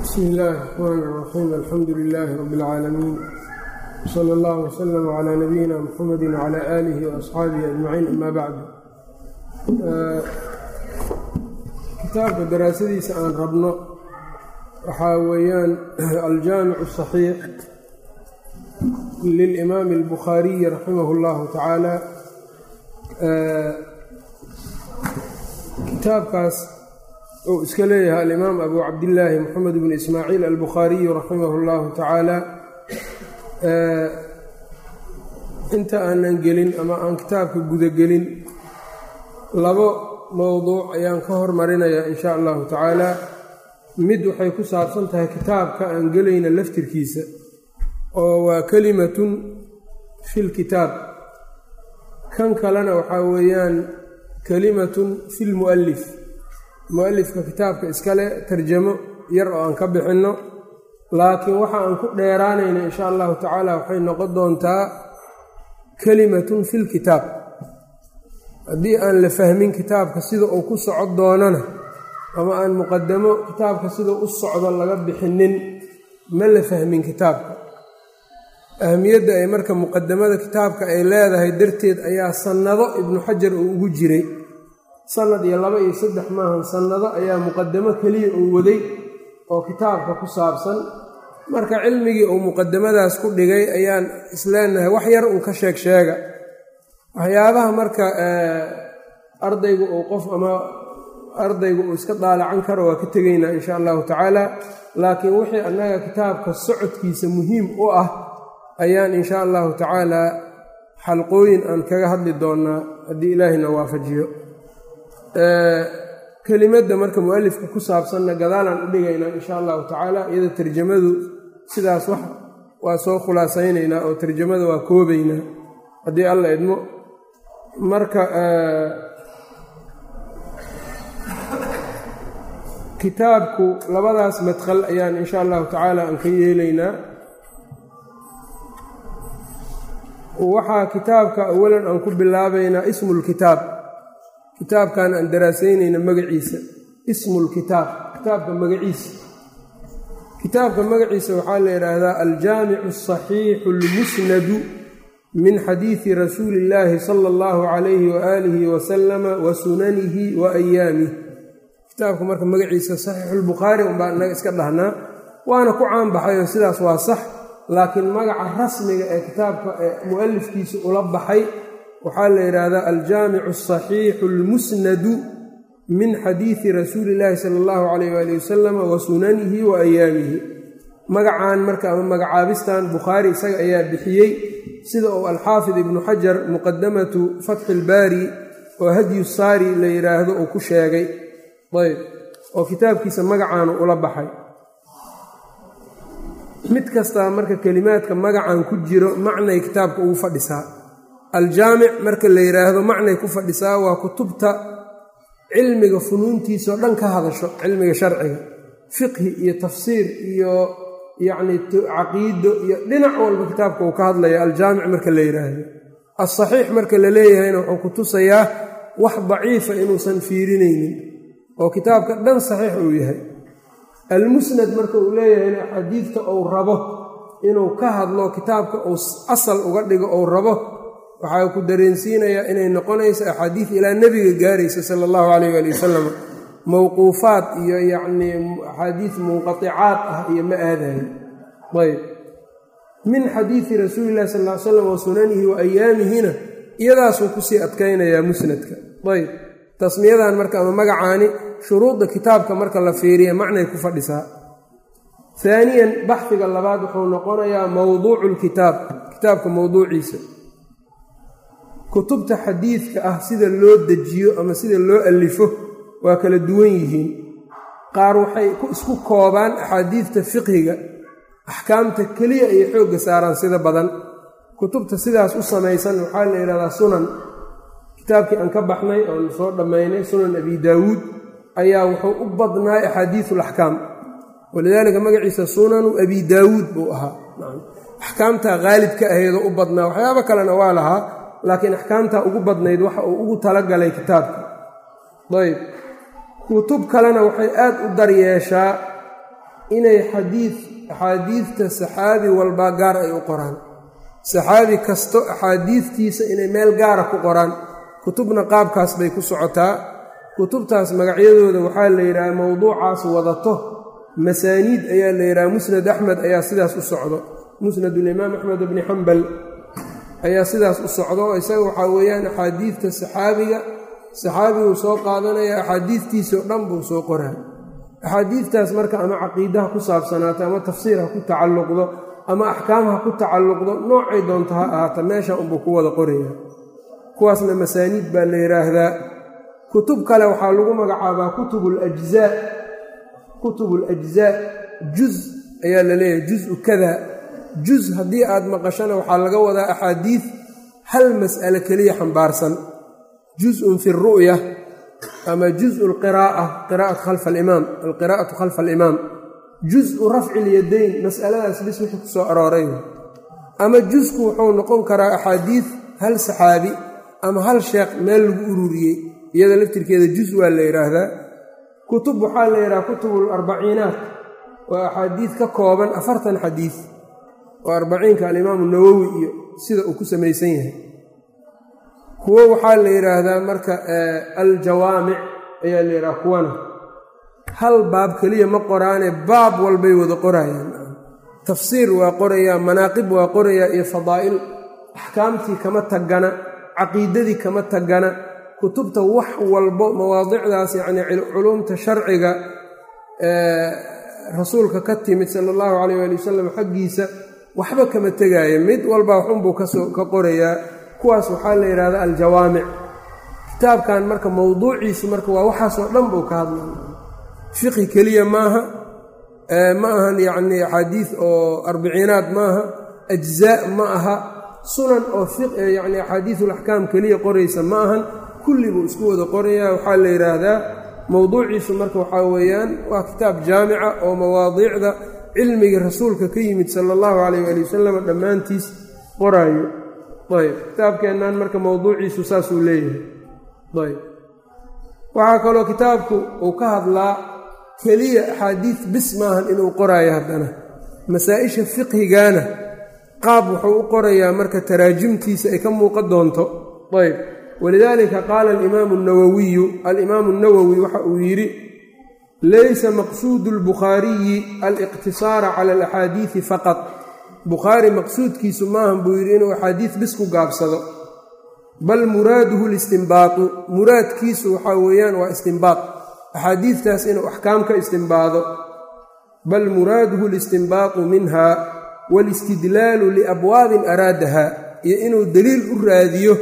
بسم الله الرحمن الرحيم الحمد لله رب العالمين وصلى الله وسلم على نبينا محمد وعلى آله وأصحابه أجمعين أما بعد kitaabka daraasadiisa aan rabno waxaa weeyaan aljaamicu الصaxiix lilimaami الbukhaariyi raximah اllahu tacaala kitaabkaas uu iska leeyahay alimaam abu cabdillaahi moxamed bn ismaaciil albukhaariyu raximah اllahu tacaala inta aanan gelin ama aan kitaabka gudagelin labo mowduuc ayaan ka hormarinayaa in sha allahu tacaala mid waxay ku saabsan tahay kitaabka aan gelayna laftirkiisa oo waa kelimatun fi lkitaab kan kalena waxaa weeyaan kelimatun fi lmu'alif mu-alifka kitaabka iskale tarjamo yar oo aan ka bixinno laakiin waxa aan ku dheeraanayna in sha allahu tacaala waxay noqon doontaa kelimatun fi lkitaab haddii aan la fahmin kitaabka sida uu ku socon doonana ama aan muqadamo kitaabka sida u socdo laga bixinin ma la fahmin kitaabka ahamiyadda ay marka muqadamada kitaabka ay leedahay darteed ayaa sannado ibnu xajar uu ugu jiray sanad iyo 2 iyo 3 maahan sannado ayaa muqadamo keliya uu waday oo kitaabka ku saabsan marka cilmigii uu muqadamadaas ku dhigay ayaan isleenahay wax yar uu ka sheega waxyaabaha marka ardaygu uu qof ama ardaygu uu iska daalacan karo waa ka tegaynaa in sha allahu tacaala laakiin wixii annaga kitaabka socodkiisa muhiim u ah ayaan in sha allahu tacaala xalqooyin aan kaga hadli doonaa haddii ilaahina waafajiyo kelimadda marka mu-alifka ku saabsanna gadaalaan u dhigaynaa in sha allahu tacaala iyada tarjamadu sidaas wax waa soo khulaasaynaynaa oo tarjamada waa koobaynaa haddii alla idmo marka kitaabku labadaas madkhal ayaan in sha allahu tacaala aan ka yeelaynaa waxaa kitaabka awalan aan ku bilaabaynaa ismulkitaab kitaabkan aan daraasaynayna magaciisa ismulkitaab kitaabka magaciisa kitaabka magaciisa waxaa la yidhaahdaa aljaamicu asaxiixu almusnadu min xadiidi rasuuli illaahi sala allahu calayhi waaalihi wasalama wa sunanihi wa ayaamih kitaabka marka magaciisa saxiixulbukhaari unbaa inaga iska dhahnaa waana ku caanbaxayoo sidaas waa sax laakiin magaca rasmiga ee kitaabka ee mu'alifkiisa ula baxay waxaa la yidhaahdaa aljaamicu asaxiixu almusnadu min xadiidi rasuuli illaahi sala allahu calayh waali wasalama wa sunanihi wa ayaamihi magacaan marka ama magacaabistan bukhaari isaga ayaa bixiyey sida uu alxaafid ibnu xajar muqadamatu fatxi ilbaari oo hadyu saari la yidhaahdo uu ku sheegay ayb oo kitaabkiisa magacaanu ula baxay mid kastaa marka kelimaadka magacaan ku jiro macnay kitaabka ugu fadhisaa aljaamic marka la yidhaahdo macnay ku fadhisaa waa kutubta cilmiga funuuntiisao dhan ka hadasho cilmiga sharciga fiqhi iyo tafsiir iyo yacni caqiido iyo dhinac walba kitaabka uu ka hadlaya aljaamic marka la yidhaahdo alsaxiix marka la leeyahayna wuxuu ku tusayaa wax daciifa inuusan fiirinaynin oo kitaabka dhan saxiix uu yahay almusnad marka uu leeyahayna axaadiidta uu rabo inuu ka hadlo kitaabka uu asal uga dhigo uu rabo waxaa ku dareensiinayaa inay noqonayso axaadiid ilaa nebiga gaaraysa sala allahu calayh waali wasalam mowquufaad iyo yacnii axaadiid munqaticaad ah iyo ma aadayo ayb min xadiidi rasuulillahi sal ll ly slam wa sunanihi wa ayaamihina iyadaasuu kusii adkaynayaa musnadka ayb tasmiyadan marka ama magacaani shuruudda kitaabka marka la fiiriya macnay ku fadhisaa haaniyan baxdiga labaad wuxuu noqonayaa mowduucu lkitaab kitaabka mowduuciisa kutubta xadiidka ah sida loo dejiyo ama sida loo alifo waa kala duwan yihiin qaar waxay isku koobaan axaadiidta fiqhiga axkaamta keliya ayay xoogga saaraan sida badan kutubta sidaas u samaysan waxaa la yidhahdaa sunan kitaabkii aan ka baxnay oon soo dhammaynay sunan abi daawuud ayaa wuxuu u badnaay axaadiiulaxkaam walidaalika magaciisa sunanu abi daawuud buu ahaa axkaamtaa qaalib ka ahaydoo u badnaa waxyaabo kalena waa lahaa laakiin axkaamtaa ugu badnayd waxa uu ugu talagalay kitaabka ayb kutub kalena waxay aad u daryeeshaa inay axaadiidta saxaabi walbaa gaar ay u qoraan, saxaabi kasto axaadiidtiisa inay meel gaara ku qoraan. kutubna qaabkaas bay ku socotaa. kutubtaas magacyadooda waxaa la yidhaha mowduucaas wadato masaaniid ayaa la yidhaha. musnad axmed ayaa sidaas u socdo, musnadulimaam axmed bni xambal ayaa sidaas u socdo. isaga waxaa weeyaan axaadiidta saxaabiguu soo qaadanaya, axaadiidtiisao dhan buu soo qoraa. axaadiidtaas marka ama caqiidaha ku saabsanaato ama tafsiir ha ku tacalluqdo ama axkaam ha ku tacalluqdo, noocay doonto ha ahaata meesha unbuu ku wada qoraya. kuwaasna masaaniid baa la yidhaahdaa. kutub kale waxaa lagu magacaabaa kutubulajzaa. juz ayaa la leeyahay, juzu kada. juz haddii aad maqashana waxaa laga wadaa axaadiid hal mas'ale keliya xambaarsan. juzun fi ru'ya ama juzu lqiraa'a, qiraa'atu khalfa alimaam, juzu rafci ilyadayn, mas'aladaas bis wixii ku soo arooray. ama jusku wuxuu noqon karaa axaadiid hal saxaabi ama hal sheekh meel lagu ururiyey, iyada laftirkeeda juz waa la yidhaahdaa. kutub waxaa la yidhaha kutubularbaciinaat, waa axaadiid ka kooban 40 xadiid oo arbaciinka alimaamu nawowi iyo sida uu ku samaysan yahay. kuwo waxaa la yidhaahdaa marka aljawaamic ayaa la yidhaha. kuwana hal baab keliya ma qoraane baab walbay wada qorayaan. tafsiir waa qorayaa, manaaqib waa qorayaa iyo fadaa'il. axkaamtii kama tagana, caqiidadii kama tagana. kutubta wax walbo mawaadicdaas yacni culuumta sharciga rasuulka ka timid sala allahu calayh waali wasalam xaggiisa waxba kama tegaayo, mid walba waxunbuu ka qorayaa. kuwaas waxaa la yidhahdaa aljawaamic. kitaabkan marka mowduuciisu marka waa waxaasoo dhan buu ka hadlaya. fiqhi keliya maaha, ma ahan yacni axaadiid oo arbiciinaad maaha, ajzaa ma aha, sunan oo yacni axaadiidulaxkaam keliya qoraysa ma ahan, kulli buu isku wada qorayaa. waxaa la yidhaahdaa mowduuciisu marka waxaa weeyaan waa kitaab jaamica oo mawaadiicda cilmigii rasuulka ka yimid sala allahu calayh waali wasalam dhammaantiis qoraayo. ayb kitaabkeennan marka mowduuciisu saasuu leeyahay. ayb waxaa kaloo kitaabku uu ka hadlaa keliya axaadiid bis maahan inuu qoraayo, haddana masaa-isha fiqhigaana qaab wuxuu u qorayaa marka taraajimtiisa ay ka muuqan doonto. ayb walidaalika qaala alimaamu nawowi waxa uu yidhi laysa maqsuudu lbukhaariyi aliqtisaara cala alaxaadiidi faqad. bukhaari maqsuudkiisu maahan buu yidhi inuu axaadiid bis ku gaabsado, bal muraaduhu listinbaatu, muraadkiisu waxaa weeyaan waa istinbaad, axaadiidtaas inuu axkaam ka istinbaado. bal muraaduhu listinbaatu minha waalistidlaalu liabwaabin araadaha, iyo inuu deliil u raadiyo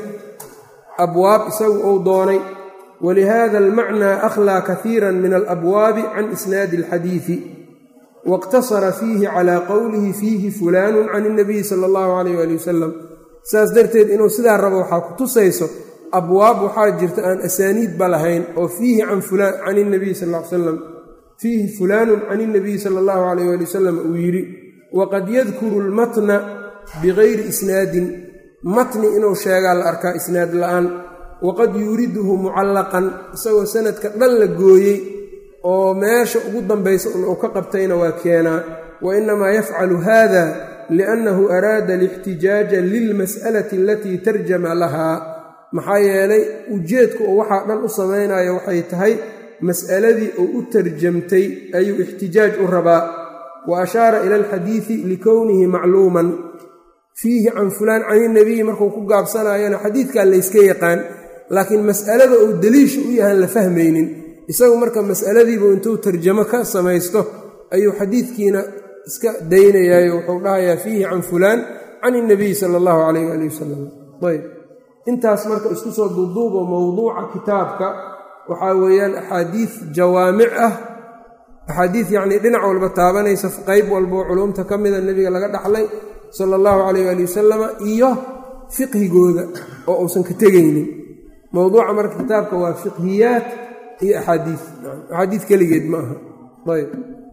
abwaab isagu uu doonay. walihada almacnaa akhlaa kaiira min alabwaabi can isnaadi alxadiidi wاqtasara fiihi calaa qowlihi fiihi fulaanu can اnabiyi sala اllahu calayh ali wasalam. saas darteed inuu sidaa rabo waxaa ku tusayso abwaab waxaa jirta aan asaaniidba lahayn oo fiihi can اnabiyi sal l salam, fiihi fulaanun can اnabiyi sala اllahu calayh ali wasalam uu yidhi. waqad yadkuru اlmatna bigayri isnaadin, matni inuu sheegaa la arkaa isnaad la'aan. waqad yuuriduhu mucallaqan, isagoo sanadka dhan la gooyey oo meesha ugu dambaysa uu ka qabtayna waa keenaa. wa inamaa yafcalu hada liannahu araada alixtijaaja lilmas'alati alatii tarjama lahaa. maxaa yeelay ujeedku oo waxaa dhan u samaynayo waxay tahay mas'aladii uu u tarjamtay ayuu ixtijaaj u rabaa. wa ashaara ila alxadiidi likownihi macluuman fiihi can fulaan can inabiyi markuu ku gaabsanayana xadiidkaa layska yaqaan, laakiin mas'alada uu deliisha u yahaan la fahmaynin. isagu marka mas'aladiibuu intuu tarjamo ka samaysto ayuu xadiidkiina iska daynayaayo wuxuu dhahayaa fiihi can fulaan can inabiyi sala allahu calayh ali wasalam. ayb intaas marka isku soo duuduubo mowduuca kitaabka waxaa weeyaan axaadiid jawaamic ah, axaadiid yacnii dhinac walba taabanaysa, qayb walboo culumta ka mida nebiga laga dhaxlay sala allahu calayh ali wasalama iyo fiqhigooda oo uusan ka tegaynin. mowduuca marka kitaabka waa fiqhiyaat iyo axaadiid keligeed ma aha. ayb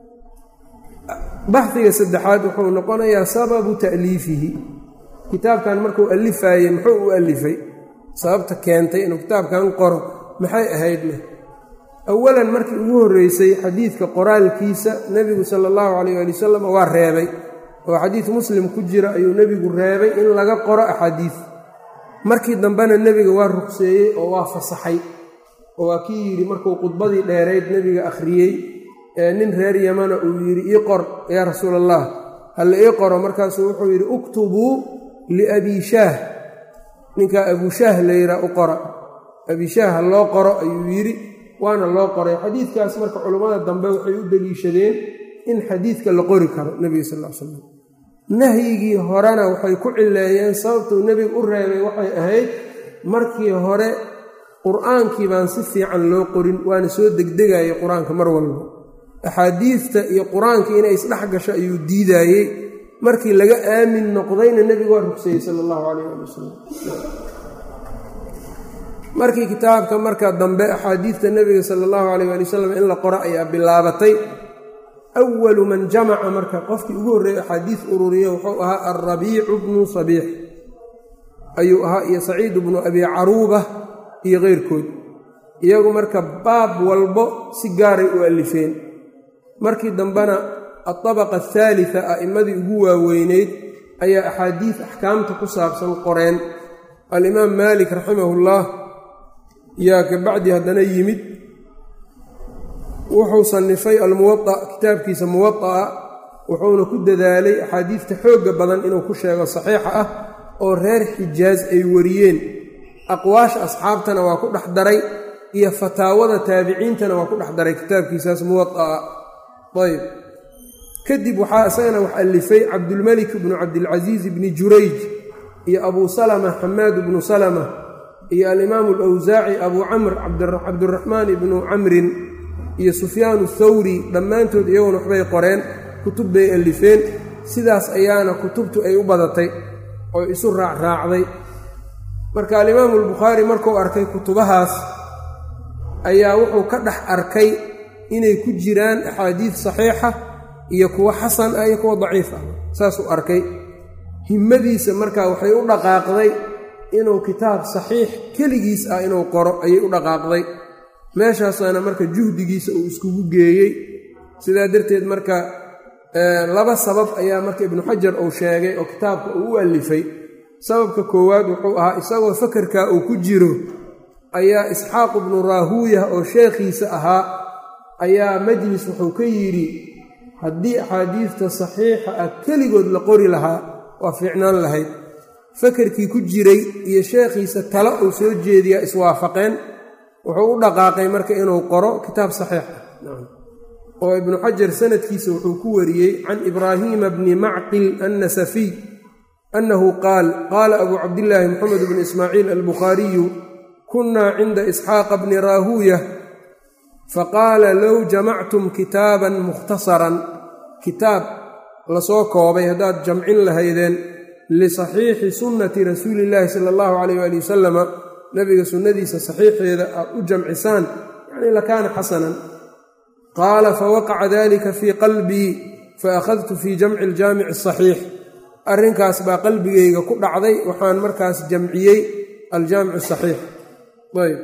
baxdiga saddexaad wuxuu noqonayaa sababu ta'liifihi. kitaabkan markuu alifaayey muxuu u alifay, sababta keentay inuu kitaabkan qoro maxay ahaydna. awalan markii ugu horreysay xadiidka qoraalkiisa nebigu sala allahu calayh waali wasalam waa reebay oo xadiid muslim ku jira ayuu nebigu reebay in laga qoro axaadiid. markii dambena nebiga waa ruqseeyey oo waa fasaxay oo waa kii yidhi markuu khudbadii dheerayd nebiga akhriyey nin reer yamana uu yidhi ii qor yaa rasuul allah halla ii qoro. markaasuu wuxuu yidhi uktubuu liabii shaah, ninkaa abushaah la yidhaha u qora, abishaah ha loo qoro ayuu yidhi, waana loo qoray. xadiidkaas marka culammada dambe waxay u deliishadeen in xadiidka la qori karo nebiga sal l slam. nahyigii horena waxay ku cileeyeen sababtuu nebiga u reebay waxay ahayd markii hore qur'aankii baan si fiican loo qorin, waana soo degdegayay qur-aanka mar walba. axaadiidta iyo qur-aanka inay isdhex gasho ayuu diidaayey. markii laga aamin noqdayna nebigu waa rugsayey sala allahu calayh ali wasalam. markii kitaabka marka dambe axaadiidta nebiga sala allahu calayh ali wasalam in la qoro ayaa bilaabatay. awalu man jamaca marka qofkii ugu horreeyey axaadiid ururiya wuxuu ahaa alrabiicu bnu sabiix ayuu ahaa, iyo saciid bnu abi caruuba iyo keyrkood. iyagu marka baab walbo si gaaray u alifeen. markii dambena altabaqa ahaalita a'immadii ugu waaweyneyd ayaa axaadiid axkaamta ku saabsan qoreen. alimaam maalik raximahullah yaa kabacdi haddana yimid, wuxuu sannifay almuwaa kitaabkiisa muwaa'a, wuxuuna ku dadaalay axaadiidta xoogga badan inuu ku sheego saxiixa ah oo reer xijaaz ay wariyeen. aqwaasha asxaabtana waa ku dhex daray iyo fataawada taabiciintana waa ku dhex daray kitaabkiisaas muwaa'a. ayb kadib waxaa isagana wax alifay cabdulmelik bnu cabdilcasiis bni jurayj iyo abuu salama xamaad bnu salama iyo alimaamu alawsaaci abuu camr cabduraxmaan ibnu camrin iyo sufyaanu thawri, dhammaantood iyaguna waxbay qoreen, kutub bay alifeen. sidaas ayaana kutubtu ay u badatay oo isu raacraacday. marka alimaamu albukhaari markuu arkay kutubahaas ayaa wuxuu ka dhex arkay inay ku jiraan axaadiid saxiixa iyo kuwo xasan ah iyo kuwo daciif ah. saasuu arkay. himmadiisa markaa waxay u dhaqaaqday inuu kitaab saxiix keligiis ah inuu qoro ayay u dhaqaaqday. meeshaasaana marka juhdigiisa uu iskugu geeyey. sidaa darteed marka laba sabab ayaa marka ibnu xajar uu sheegay oo kitaabka uu u alifay. sababka koowaad wuxuu ahaa isagoo fakarkaa uu ku jiro ayaa isxaaq ibnu raahuuya oo sheekhiisa ahaa ayaa majlis wuxuu ka yidhi haddii axaadiidta saxiixa ah keligood la qori lahaa waa fiicnaan lahayd. fakarkii ku jiray iyo sheekhiisa tale uu soo jeediyaa iswaafaqeen. wuxuu u dhaqaaqay marka inuu qoro kitaab saxiix ah. oo ibnu xajar sanadkiisa wuxuu ku wariyey can ibraahiima bni macqil annasafiy annahu qaal qaala abuu cabdillaahi moxamed bni ismaaciil albukhaariyu kunnaa cinda isxaaqa bni raahuuya faqaala low jamactum kitaaban mukhtasaran, kitaab lasoo koobay haddaad jamcin lahaydeen lisaxiixi sunnati rasuulillaahi sala allahu calayh waali wasalama, nabiga sunnadiisa saxiixeeda aad u jamcisaan, yacni lakaana xasanan. qaala fawaqaca dalika fii qalbii faakhadtu fii jamci aljaamici asaxiix. arrinkaas baa qalbigayga ku dhacday, waxaan markaas jamciyey aljaamic asaxiix. ayb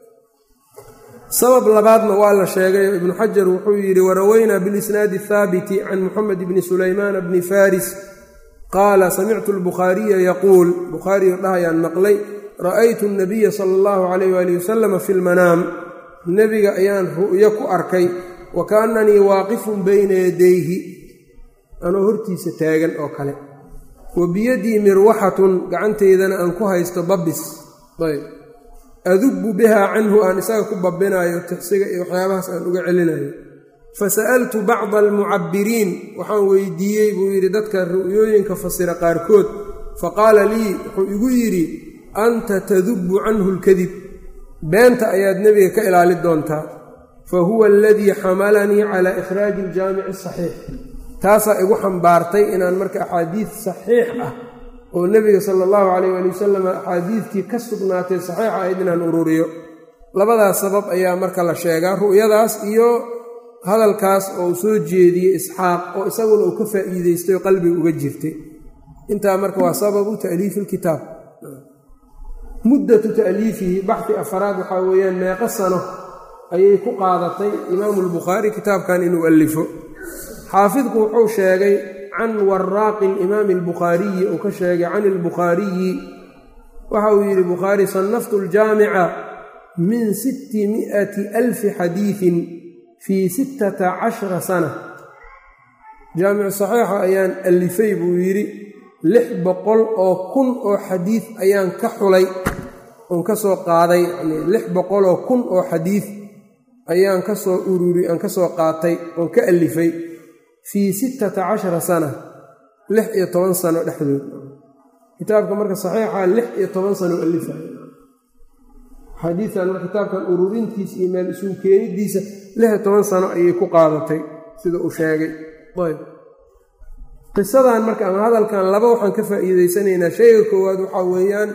sabab labaadna waa la sheegay ibnu xajar wuxuu yidhi warawaynaa bilisnaadi athaabiti can muxamed bni sulaymaan bni faris qaala samictu albukhaariya yaquul, bukhaariyo dhahayaan maqlay ra'aytu nabiya sala allahu calayh waali wasalama fi lmanaam, nebiga ayaan ru'yo ku arkay wa kaannanii waaqifun bayna yadayhi, anoo hortiisa taagan oo kale, wa biyadii mirwaxatun, gacantaydana aan ku haysto babis, ayb adubbu bihaa canhu, aan isaga ku babbinaayo tixsiga iyo waxyaabahaas aan uga celinayo. fasa'altu bacda almucabbiriin, waxaan weydiiyey buu yidhi dadka ru'yooyinka fasira qaarkood, faqaala lii, wuxuu igu yidhi anta tadubbu canhu lkadib, beenta ayaad nebiga ka ilaali doontaa. fa huwa aladii xamalanii calaa ikhraaji aljaamici asaxiix, taasaa igu xambaartay inaan marka axaadiid saxiix ah oo nebiga sala allahu calayh waali wasalam axaadiidkii ka sugnaatay saxiixa ahayd inaan ururiyo. labadaas sabab ayaa marka la sheegaa, ru'yadaas iyo hadalkaas oo uu soo jeediyey isxaaq oo isaguna uu ka faa'iidaystay oo qalbiga uga jirtay. intaa marka waa sababu ta'liifi ilkitaab. muddatu ta'liifihi baxdi afaraad waxaa weeyaan meeqo sano ayay ku qaadatay imaamu albukhaari kitaabkan inuu alifo. xaafidku wuxuu sheegay can waraaqi alimaami albukhaariyi uu ka sheegay can albukhaariyi waxa uu yidhi bukhaari sanaftu aljaamica min 600,000 xadiiin fii 16 sana. jaamicu saxiixa ayaan alifay buu yidhi 600,000 oo xadiid ayaan ka xulay oon ka soo qaaday, yani 600,000 oo xadiid ayaan ka soo ururi aan ka soo qaatay oon ka alifay fii 16 sana 16 sano dhexdood. kitaabka marka saxiixa 16 sano alifay xadiidan marka kitaabkan ururintiisa iyo meel isugu keenidiisa 16 sano ayay ku qaadatay sida uu sheegay. ayb qisadan marka ama hadalkan laba waxaan ka faa'iidaysanaynaa. shayga koowaad waxaa weeyaan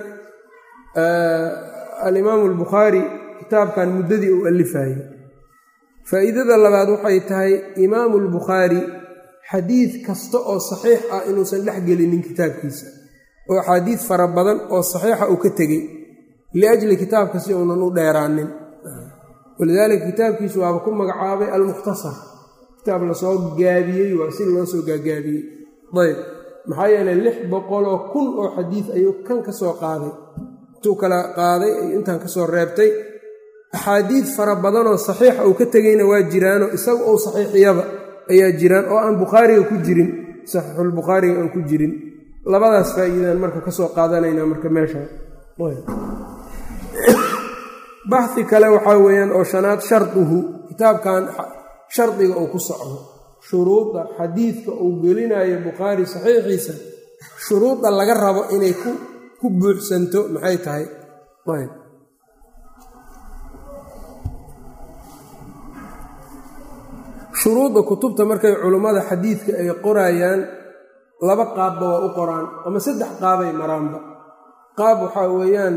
alimaamu albukhaari kitaabkan muddadii uu alifayey. faa'iidada labaad waxay tahay imaamu albukhaari xadiid kasta oo saxiix ah inuusan dhex gelinin kitaabkiisa, oo axaadiid fara badan oo saxiixa uu ka tegey liajli kitaabka si uunan u dheeraanin. walidaalika kitaabkiisu waaba ku magacaabay almukhtasar, kitaab lasoo gaabiyey waa si loo soo gaagaabiyey. ayb maxaa yeelay 600,000 oo xadiid ayuu kan ka soo qaaday, intuu kala qaaday ayuu intaan ka soo reebtay. axaadiid fara badanoo saxiixa uu ka tegeyna waa jiraanoo isaga ou saxiixiyaba ayaa jiraan oo aan bukhaariga ku jirin, saxiixulbukhaariga aan ku jirin. labadaas faa'iidaan marka ka soo qaadanaynaa marka meesha. baxi kale waxaa weeyaan oo shanaad sharduhu, kitaabkan shardiga uu ku socdo, shuruudda xadiidka uu gelinayo bukhaari saxiixiisa, shuruudda laga rabo inay ku buuxsanto maxay tahay? shuruudda kutubta markay culummada xadiidka ay qorayaan laba qaabba waa u qoraan ama 3 qaabay maraanba. qaab waxaa weeyaan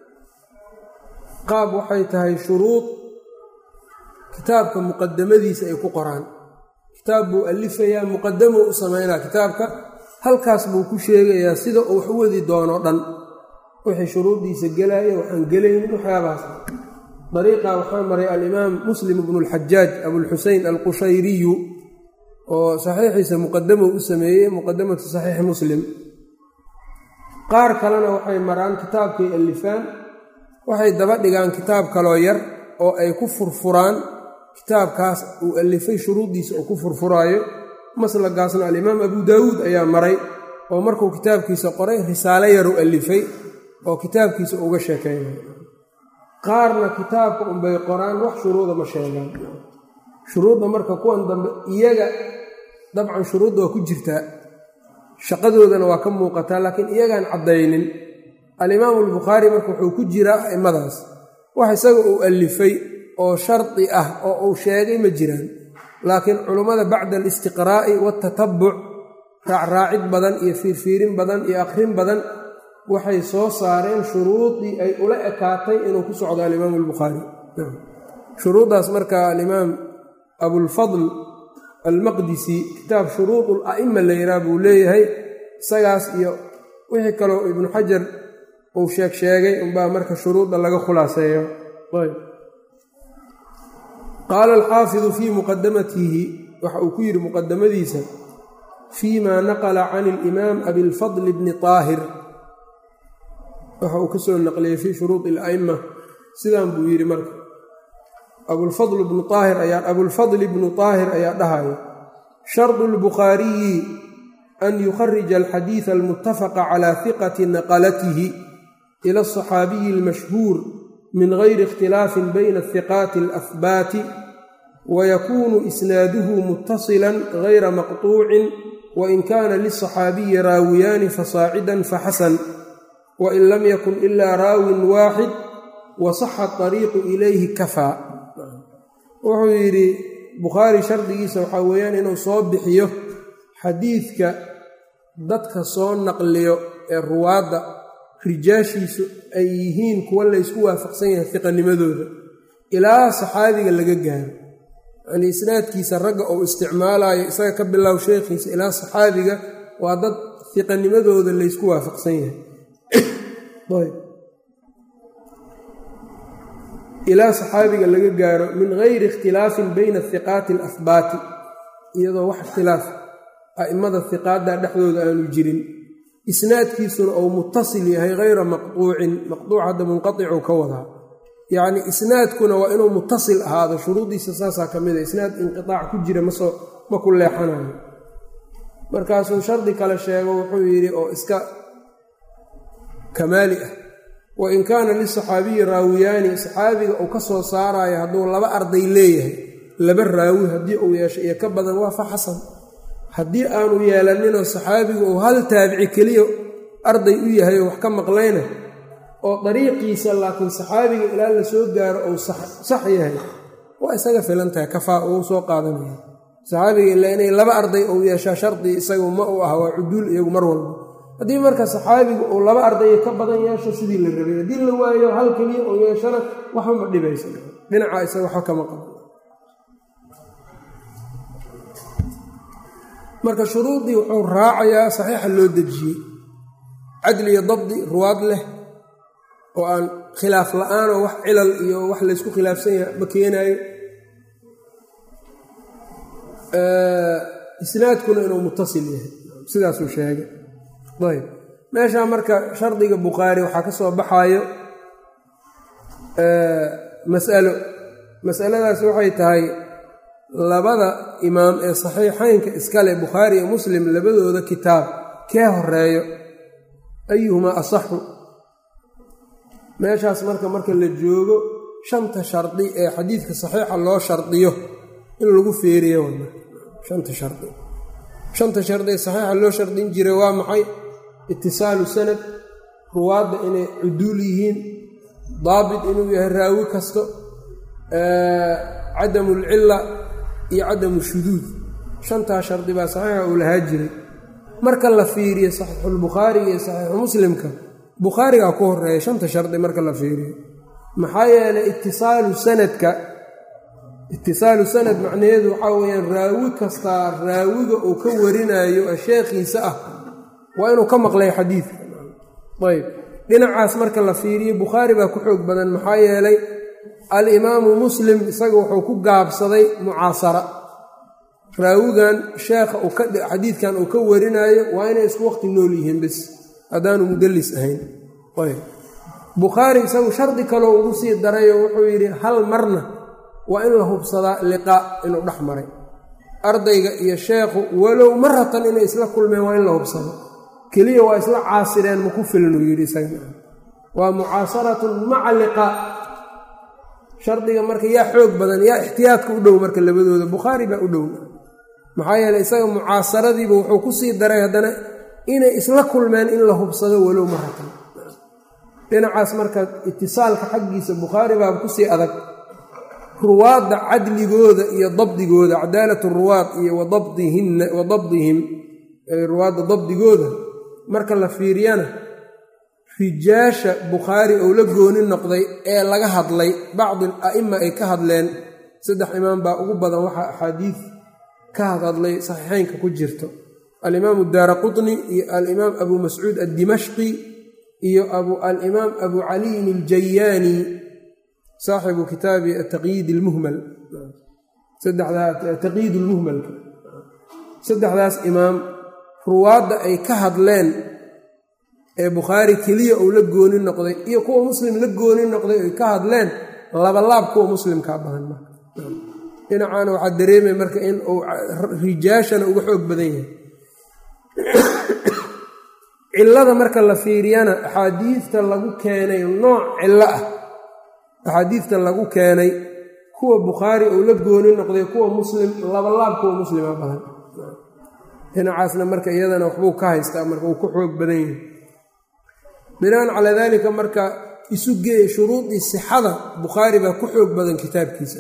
qaab waxay tahay shuruud kitaabka muqadamadiisa ay ku qoraan. kitaab buu alifayaa, muqadamo u samaynaa kitaabka, halkaas buu ku sheegayaa sida uu wax u wadi doono dhan, wixii shuruuddiisa gelaya waxaan gelaynin waxyaabahaas. dariiqa waxaa maray alimaam muslim ibnu alxajaaj abulxusein alqushayriyu oo saxiixiisa muqadamo u sameeyey, muqadamatu saxiixi muslim. qaar kalena waxay maraan kitaabkay alifaan, waxay daba dhigaan kitaab kaloo yar oo ay ku furfuraan kitaabkaas uu alifay shuruuddiisa uu ku furfuraayo. maslagaasna alimaam abu daawuud ayaa maray oo markuu kitaabkiisa qoray risaalo yaruu alifay oo kitaabkiisa uga sheekeynayo. qaarna kitaabka unbay qoraan, wax shuruuda ma sheegaan. shuruudda marka kuwan dambe iyaga dabcan shuruudda waa ku jirtaa, shaqadoodana waa ka muuqataa, laakiin iyagaan caddaynin. alimaamu albukhaari marka wuxuu ku jiraa a'immadaas, wax isaga uu alifay oo shardi ah oo uu sheegay ma jiraan, laakiin culummada bacda alistiqraa'i waatatabuc, raacraacid badan iyo fiirfiirin badan iyo akhrin badan, waxay soo saareen shuruudii ay ula ekaatay inuu ku socdo alimaamu albukhaari. shuruuddaas marka alimaam abulfadl almaqdisi kitaab shuruud ala'ima la yidhaha buu leeyahay. isagaas iyo wixii kaloo ibnu xajar uu sheegay unbaa marka shuruudda laga khulaaseeyo. qaala alxaafidu fii muqadamatihi, waxa uu ku yidhi muqadamadiisa, fii ma naqala can alimaam abilfadl bni طaahir, waxa uu ka soo naqliyey fii shuruudi ala'ima. sidaan buu yidhi marka abulfadl ibnu طaahir ayaa dhahayo shardu اlbukhaariyi an yukharija alxadiida almutafaqa calaa hiqati naqalatihi ila aلصaxaabiyi اlmashhuur min gayri ikhtilaafin bayna ahiqaati alahbaati wayakuunu isnaaduhu muttasilan gayra maqطuucin wain kaana liلصaxaabiyi raawiyaani fasaacidan faxasan wain lam yakun ilaa raawin waaxid wasaxa طariiqu ilayhi kafaa. wuxuu yidhi bukhaari shardigiisa waxaa weeyaan inuu soo bixiyo xadiidka dadka soo naqliyo ee ruwaadda rijaashiisu ay yihiin kuwa laysku waafaqsan yahay hiqanimadooda ilaa saxaabiga laga gaaro. yacnii isnaadkiisa ragga uu isticmaalayo isaga ka bilow sheekhiisa ilaa saxaabiga waa dad hiqanimadooda laysku waafaqsan yahay. ilaa saxaabiga laga gaaro min gayri ikhtilaafin bayna hiqaati alahbaati iyadoo wax ikhtilaaf a'immada hiqaadda dhexdooda aanu jirin isnaadkiisuna ou mutasil yahay hayra maqtuucin maqtuuc hadda munqaticuu ka wadaa yacnii isnaadkuna waa inuu mutasil ahaado shuruuddiisa saasaa ka mid a isnaad inqitaac ku jira ma ku leexanayo markaasuu shardi kale sheego wuxuu yidhi oo iska kamaali ah wain kaana lisaxaabiyi raawiyaani saxaabiga uu ka soo saarayo hadduu laba arday leeyahay laba raawi haddii uu yeesho iyo ka badan waa fa xasan haddii aanu yeelaninoo saxaabigu uu hal taabici keliya arday u yahay oo wax ka maqlayna oo dariiqiisa laakiin saxaabiga ilaa la soo gaaro uu sax yahay waa isaga filan tahay kafaa uu soo qaadanaya saxaabiga ilaa inay laba arday uu yeeshaa shardi isagu ma uu ah waa cuduul iyagu mar walba haddii marka saxaabigu uu laba ardayo ka badan yeesho sidii la rabay haddii la waayo hal keliya uu yeeshana waxba ma dhibaysa dhinaca isaga waxba kama qabo marka shuruudii wuxuu raacayaa saxiixa loo dejiyey cadli iyo dabdi ruwaad leh oo aan khilaaf la-aanoo wax cilal iyo wax laysku khilaafsan yahay ma keenaayo isnaadkuna inuu mutasil yahay sidaasuu sheegay ayb meeshaa marka shardiga bukhaari waxaa ka soo baxayo masaladaas waxay tahay labada imaam ee saxiixaynka iskale bukhaari iyo muslim labadooda kitaab kee horeeyo ayuhumaa asaxu meeshaas marka la joogo shanta shardi ee xadiidka saxiixa loo shardiyo in lagu feeriyo shanta shardi ee saxiixa loo shardin jiray waa maxay itisaalu sanad ruwaadda inay cuduul yihiin daabit inuu yahay raawi kasto cadamu lcilla iyo cadamu shuduud shantaa shardi baa saxiixa uu lahaa jiray marka la fiiriyo saxiixulbukhaariga iyo saxiixu muslimka bukhaarigaa ku horeeya shanta shardi marka la fiiriyo maxaa yeelay itisaalu sanad macnaheedu waxaa weyaan raawi kastaa raawiga uu ka warinayo ee sheekhiisa ah waa inuu ka maqlay xadiidka ayb dhinacaas marka la fiiriyo bukhaari baa ku xoog badan maxaa yeelay alimaamu muslim isaga wuxuu ku gaabsaday mucaasara raawigan sheekha xadiidkan uu ka warinayo waa inay isku waqti nool yihiin bis haddaanu mudallis ahayn ayb bukhaari isagu shardi kaloo ugu sii darayo wuxuu yidhi hal marna waa in la hubsadaa liqaa inuu dhex maray ardayga iyo sheekhu walow maratan inay isla kulmeen waa in la hubsado keliya waa isla caasireen maku filan uu yidhi isaga waa mucaasaratun maca liqaa shardiga marka yaa xoog badan yaa ixtiyaadka u dhow marka labadooda bukhaari baa u dhow maxaa yeeley isaga mucaasaradiiba wuxuu ku sii daray haddana inay isla kulmeen in la hubsado walow maratan dhinacaas marka itisaalka xaggiisa bukhaari baaba kusii adag ruwaadda cadligooda iyo dabdigooda cadaalatu ruwaad iyo wadabdihim ruwaadda dabdigooda marka la fiiriyana rijaasha bukhaari ou la gooni noqday ee laga hadlay bacdi a'ima ay ka hadleen 3 imaam baa ugu badan waxaa axaadiid ka hadlay saxiixaynka ku jirto alimaamu daaraqutni iyo alimaam abu mascuud addimashqi iyo alimaam abu caliyin aljayaani saaxibu kitaabi ataqyiid almuhmal taqyiid lmuhmalka 3daas imaam ruwaadda ay ka hadleen ee bukhaari keliya uu la gooni noqday iyo kuwa muslim la gooni noqday ay ka hadleen labalaab kuwa muslimkaa badan marka dhinacaana waxaa dareemaya marka in uu rijaashana uga xoog badan yahay cillada marka la fiiriyana axaadiidta lagu keenay nooc cillo ah axaadiidta lagu keenay kuwa bukhaari uu la gooni noqday kuwa muslim labalaab kuwa muslima badan dhinacaasna marka iyadana waxbuu ka haystaa marka uu ku xoog badan yahay binaan calaa daalika marka isu geeye shuruudii sixada bukhaari baa ku xoog badan kitaabkiisa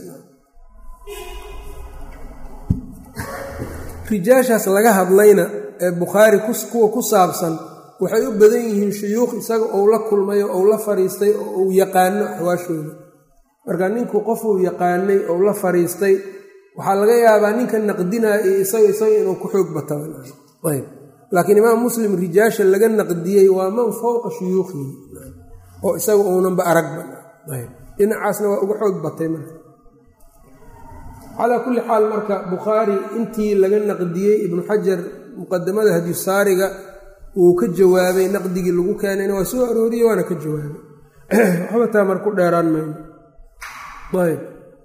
rijaashaas laga hadlayna ee bukhaari kuwa ku saabsan waxay u badan yihiin shuyuukh isaga ou la kulmayo ou la fariistay oo uu yaqaano axwaashooda marka ninku qofuu yaqaanay ou la fariistay waxaa laga yaabaa ninka naqdinaya iyo isaga inuu ku xoog batabanyb laakiin imaam muslim rijaasha laga naqdiyey waa man fowqa shuyuukhihi oo isaga uunanba aragba dhinacaasna waa uga xoog batay marka calaa kulli xaal marka bukhaari intii laga naqdiyey ibnu xajar muqadamada hadiyusaariga wuu ka jawaabay naqdigii lagu keenayna waa soo arooriyey waana ka jawaabay waxba taa mar ku dheeraan mayno ayb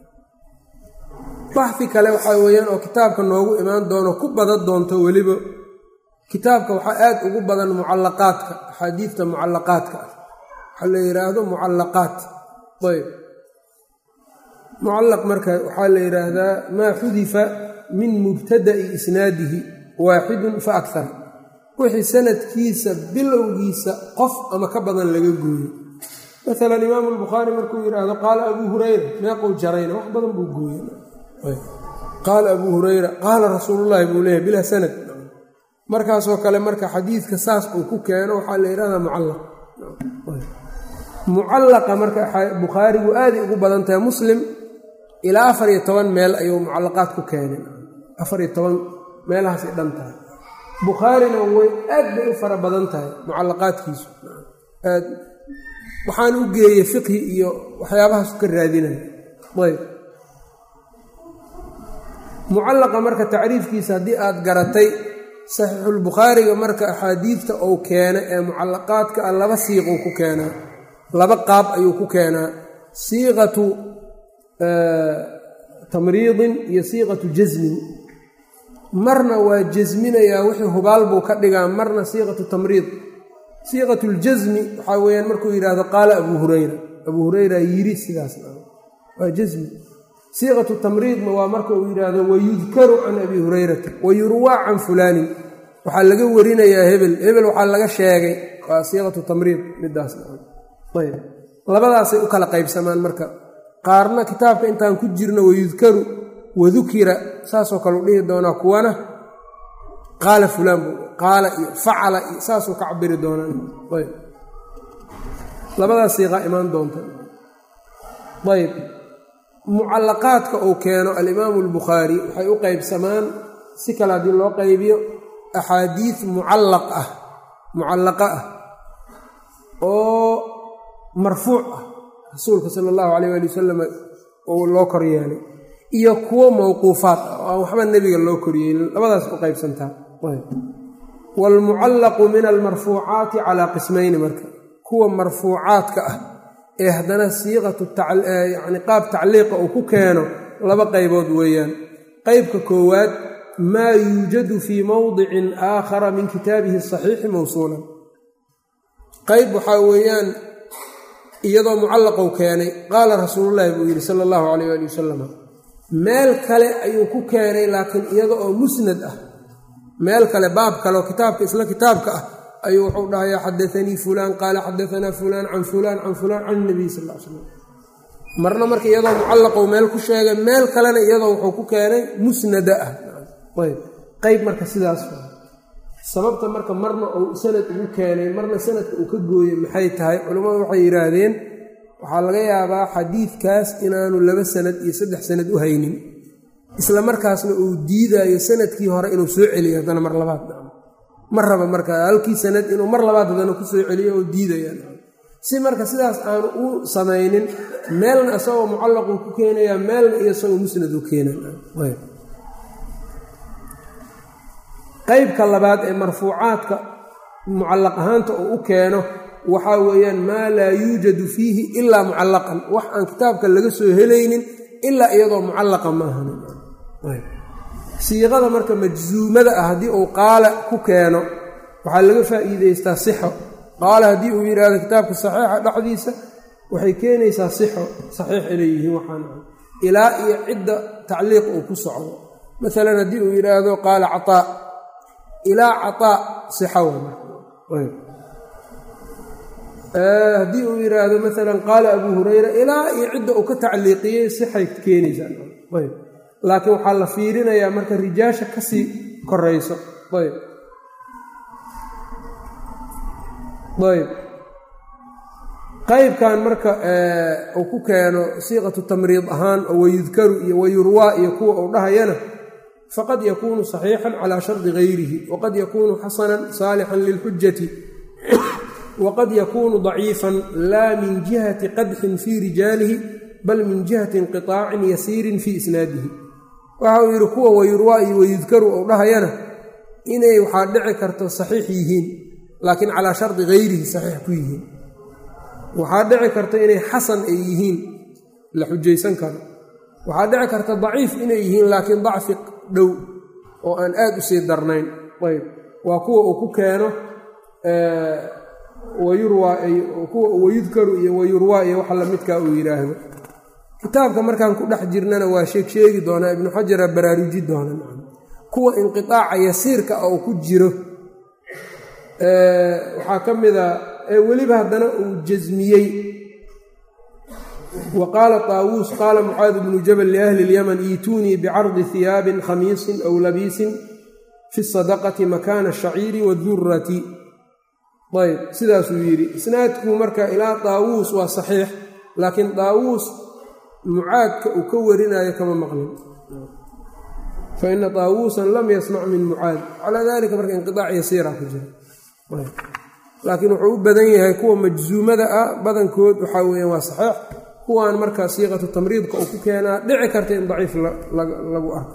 baxfi kale waxaa weeyaan oo kitaabka noogu imaan doono ku badan doonto weliba kitaabka waxaa aad ugu badan mucallaqaadka axaadiidta mucallaqaadka ah waxaa la yidhaahdo mucallaqaat ayb mucallaq marka waxaa la yidhaahdaa maa xudifa min mubtada'i isnaadihi waaxidun fa akthar wixii sanadkiisa bilowgiisa qof ama ka badan laga gooyo maalan imaamu albukhaari markuu yidhaahdo qaala abuu hurayra meequu jarayna wax badan buu gooye qaala abuu hurayra qaala rasuulullaahi buu leeyahy bilaa sanad markaasoo kale marka xadiidka saas uu ku keeno waxaa la yidhahdaa mucallaq mucallaqa marka bukhaarigu aaday ugu badan tahay muslim ilaa 14 meel ayuu mucallaqaad ku keenay 14 meelahaasay dhan tahay bukhaarina way aad bay u fara badan tahay mucallaqaadkiisu aad waxaan u geeyey fiqhi iyo waxyaabahaas ka raadinaya ayb mucallaqa marka tacriifkiisa haddii aad garatay saxiixulbukhaariga marka axaadiidta uu keena ee mucallaqaadka ah laba siiquu ku keenaa laba qaab ayuu ku keenaa siiqatu tamriidin iyo siiqatu jasmin marna waa jasminayaa wixii hubaal buu ka dhigaa marna siiqatu tamriid siiqatuljasmi waxaa weeyaan markuu yidhaahdo qaala abuu hurayra yiri sidaas waa jasmi siiqatu tamriidna waa marka uu yidhaahdo wayudkaru can abi hurayrata wayurwaa can fulaanin waxaa laga warinayaa hebel waxaa laga sheegay waa siiqatu tamriid midaas ayb labadaasay u kala qaybsamaan marka qaarna kitaabka intaan ku jirno wayudkaru wadukira saasoo kale u dhihi doonaa kuwana qaala fulaan buu qaala iyo facala iyo saasuu ka cabiri doonaa ayb labadaas siiqaa imaan doonta ayb mucallaqaadka uu keeno alimaamu albukhaari waxay u qaybsamaan si kale haddii loo qaybiyo axaadiid mucallaqa ah oo marfuuc ah rasuulka sala allahu calayh waali wasalam oo loo kor yeelay iyo kuwo mawquufaat ah oo aan waxba nebiga loo koryeelin labadaas u qaybsantaa waalmucallaqu min almarfuucaati calaa qismayni marka kuwa marfuucaadka ah ee haddana siiqatu yani qaab tacliiqa uu ku keeno laba qaybood weeyaan qaybka koowaad maa yuujadu fii mowdicin aakhara min kitaabihi asaxiixi mawsuulan qayb waxaa weeyaan iyadoo mucallaqou keenay qaala rasuulullaahi buu yidhi sala allahu calayh waali wasalam meel kale ayuu ku keenay laakiin iyada oo musnad ah meel kale baab kale oo kitaabka isla kitaabka ah ayuu wuxuu dhahayaa xadaanii fulaan qaala xadaanaa fulaan can fulaan can fulaan can nabiy sal l slam marna marka iyadoo mucallaqou meel ku sheegay meel kalena iyadoo wuxuu ku keenay musnada ah qayb marka sidaas sababta marka marna uu sanad ugu keenay marna sanadka uu ka gooyey maxay tahay culammadu waxay yidhaahdeen waxaa laga yaabaa xadiidkaas inaanu 2 sanad iyo 3 sanad u haynin isla markaasna uu diidaayo sanadkii hore inuu soo celiyo haddana mar labaad ma raba marka halkii sanad inuu mar labaad haddana ku soo celiyo oo diidayaan si marka sidaas aanu u samaynin meelna isagoo mucallaquu ku keenayaa meelna iyo isagoo musnad u keenaya qaybka labaad ee marfuucaadka mucallaq ahaanta uu u keeno waxaa weeyaan maa laa yuujadu fiihi ilaa mucallaqan wax aan kitaabka laga soo helaynin ilaa iyadoo mucallaqa ma ahan siiqada marka majzuumada ah haddii uu qaala ku keeno waxaa laga faa'iidaystaa sixo qaala haddii uu yidhaahdo kitaabka saxiixa dhexdiisa waxay keenaysaa sixo saxiix inay yihiin waxaan ilaa iyo cidda tacliiq uu ku socdo maalan haddii uu yidhaahdo qaala cataa ilaa cataa sixa haddii uu yidhaahdo maalan qaala abuu hurayra ilaa iyo cidda uu ka tacliiqiyey sixay keenaysaa laakiin waxaa la fiirinayaa marka rijaasha kasii korayso ayb qaybkan marka uu ku keeno siiqatu tamriid ahaan oo wayudkaru iyo wayurwaa iyo kuwa uu dhahayana faqad yakuunu saxiixan calaa shardi gayrihi waqad yakuunu xasanan saalixan lilxujati waqad yakuunu daciifan laa min jihati qadxin fii rijaalihi bal min jihati inqiطaacin yasiirin fii isnaadihi waxa uu yidhi kuwa wayurwaa iyo wayudkaru ou dhahayana inay waxaa dhici karto saxiix yihiin laakiin calaa shardi hayrihi saxiix ku yihiin waxaa dhici karta inay xasan ay yihiin la xujaysan karo waxaa dhici karta daciif inay yihiin laakiin dacfi dhow oo aan aad u sii darnayn ayb waa kuwa uu ku keeno kuwa wayudkaru iyo wayurwaa iyo waxa lamidkaa uu yidhaahdo kitaabka markaan ku dhex jirnana waa sheegi doonaa ibnu xajara baraaruji doona kuwa inqiaaca yasiirka oo ku jiro waxaa ka mida weliba haddana uu jasmiyey wa qaala taawuus qaala mucaad bnu jabal liahli اlyaman iituunii bicardi hiyaabin khamiisin aw labiisin fi sadaqati makaana ashaciiri wadurati ayb sidaasuu yidhi isnaadku marka ilaa taawuus waa saxiix laakiin taawuus mucaadka uu ka warinayo kama maqlin faina taawuusan lam yasmac min mucaad calaa dalika marka inqiaac yasiira ku jira laakiin wuxuu u badan yahay kuwa majzuumada ah badankood waxaa weeyaan waa saxiix kuwaan markaa siiqatu tamriidka uu ku keenaa dhici karta in daciif lagu arko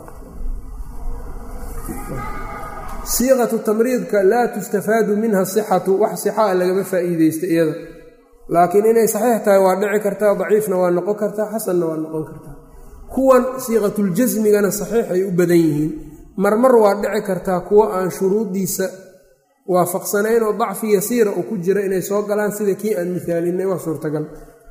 siiqatu tamriidka laa tustafaadu minha sixatu wax sixaa lagama faa'iideysta iyada laakiin inay saxiix tahay waa dhici kartaa daciifna waa noqon kartaa xasanna waa noqon kartaa kuwan siiqatuljasmigana saxiix ay u badan yihiin marmar waa dhici kartaa kuwa aan shuruudiisa waafaqsanayn oo dacfi yasiira uu ku jira inay soo galaan sida kii aan misaalinay waa suurtagal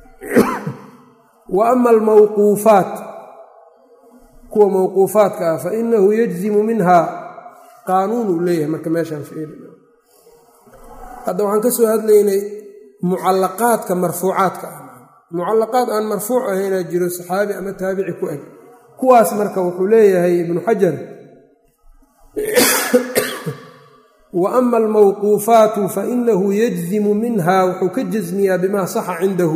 wa ama almawquufaat kuwa mawquufaadka ah fa inahu yajzimu minha qaanuun uu leeyahay marka meeshaan hadda waxaan ka soo hadlaynay mucallaqaadka marfuucaadka ah mucallaqaad aan marfuuc ahaynaa jiro saxaabi ama taabici ku eg kuwaas marka wuxuu leeyahay ibnu xajar wa ama almawquufaatu fainahu yajzimu minha wuxuu ka jasmiyaa bimaa saxa cindahu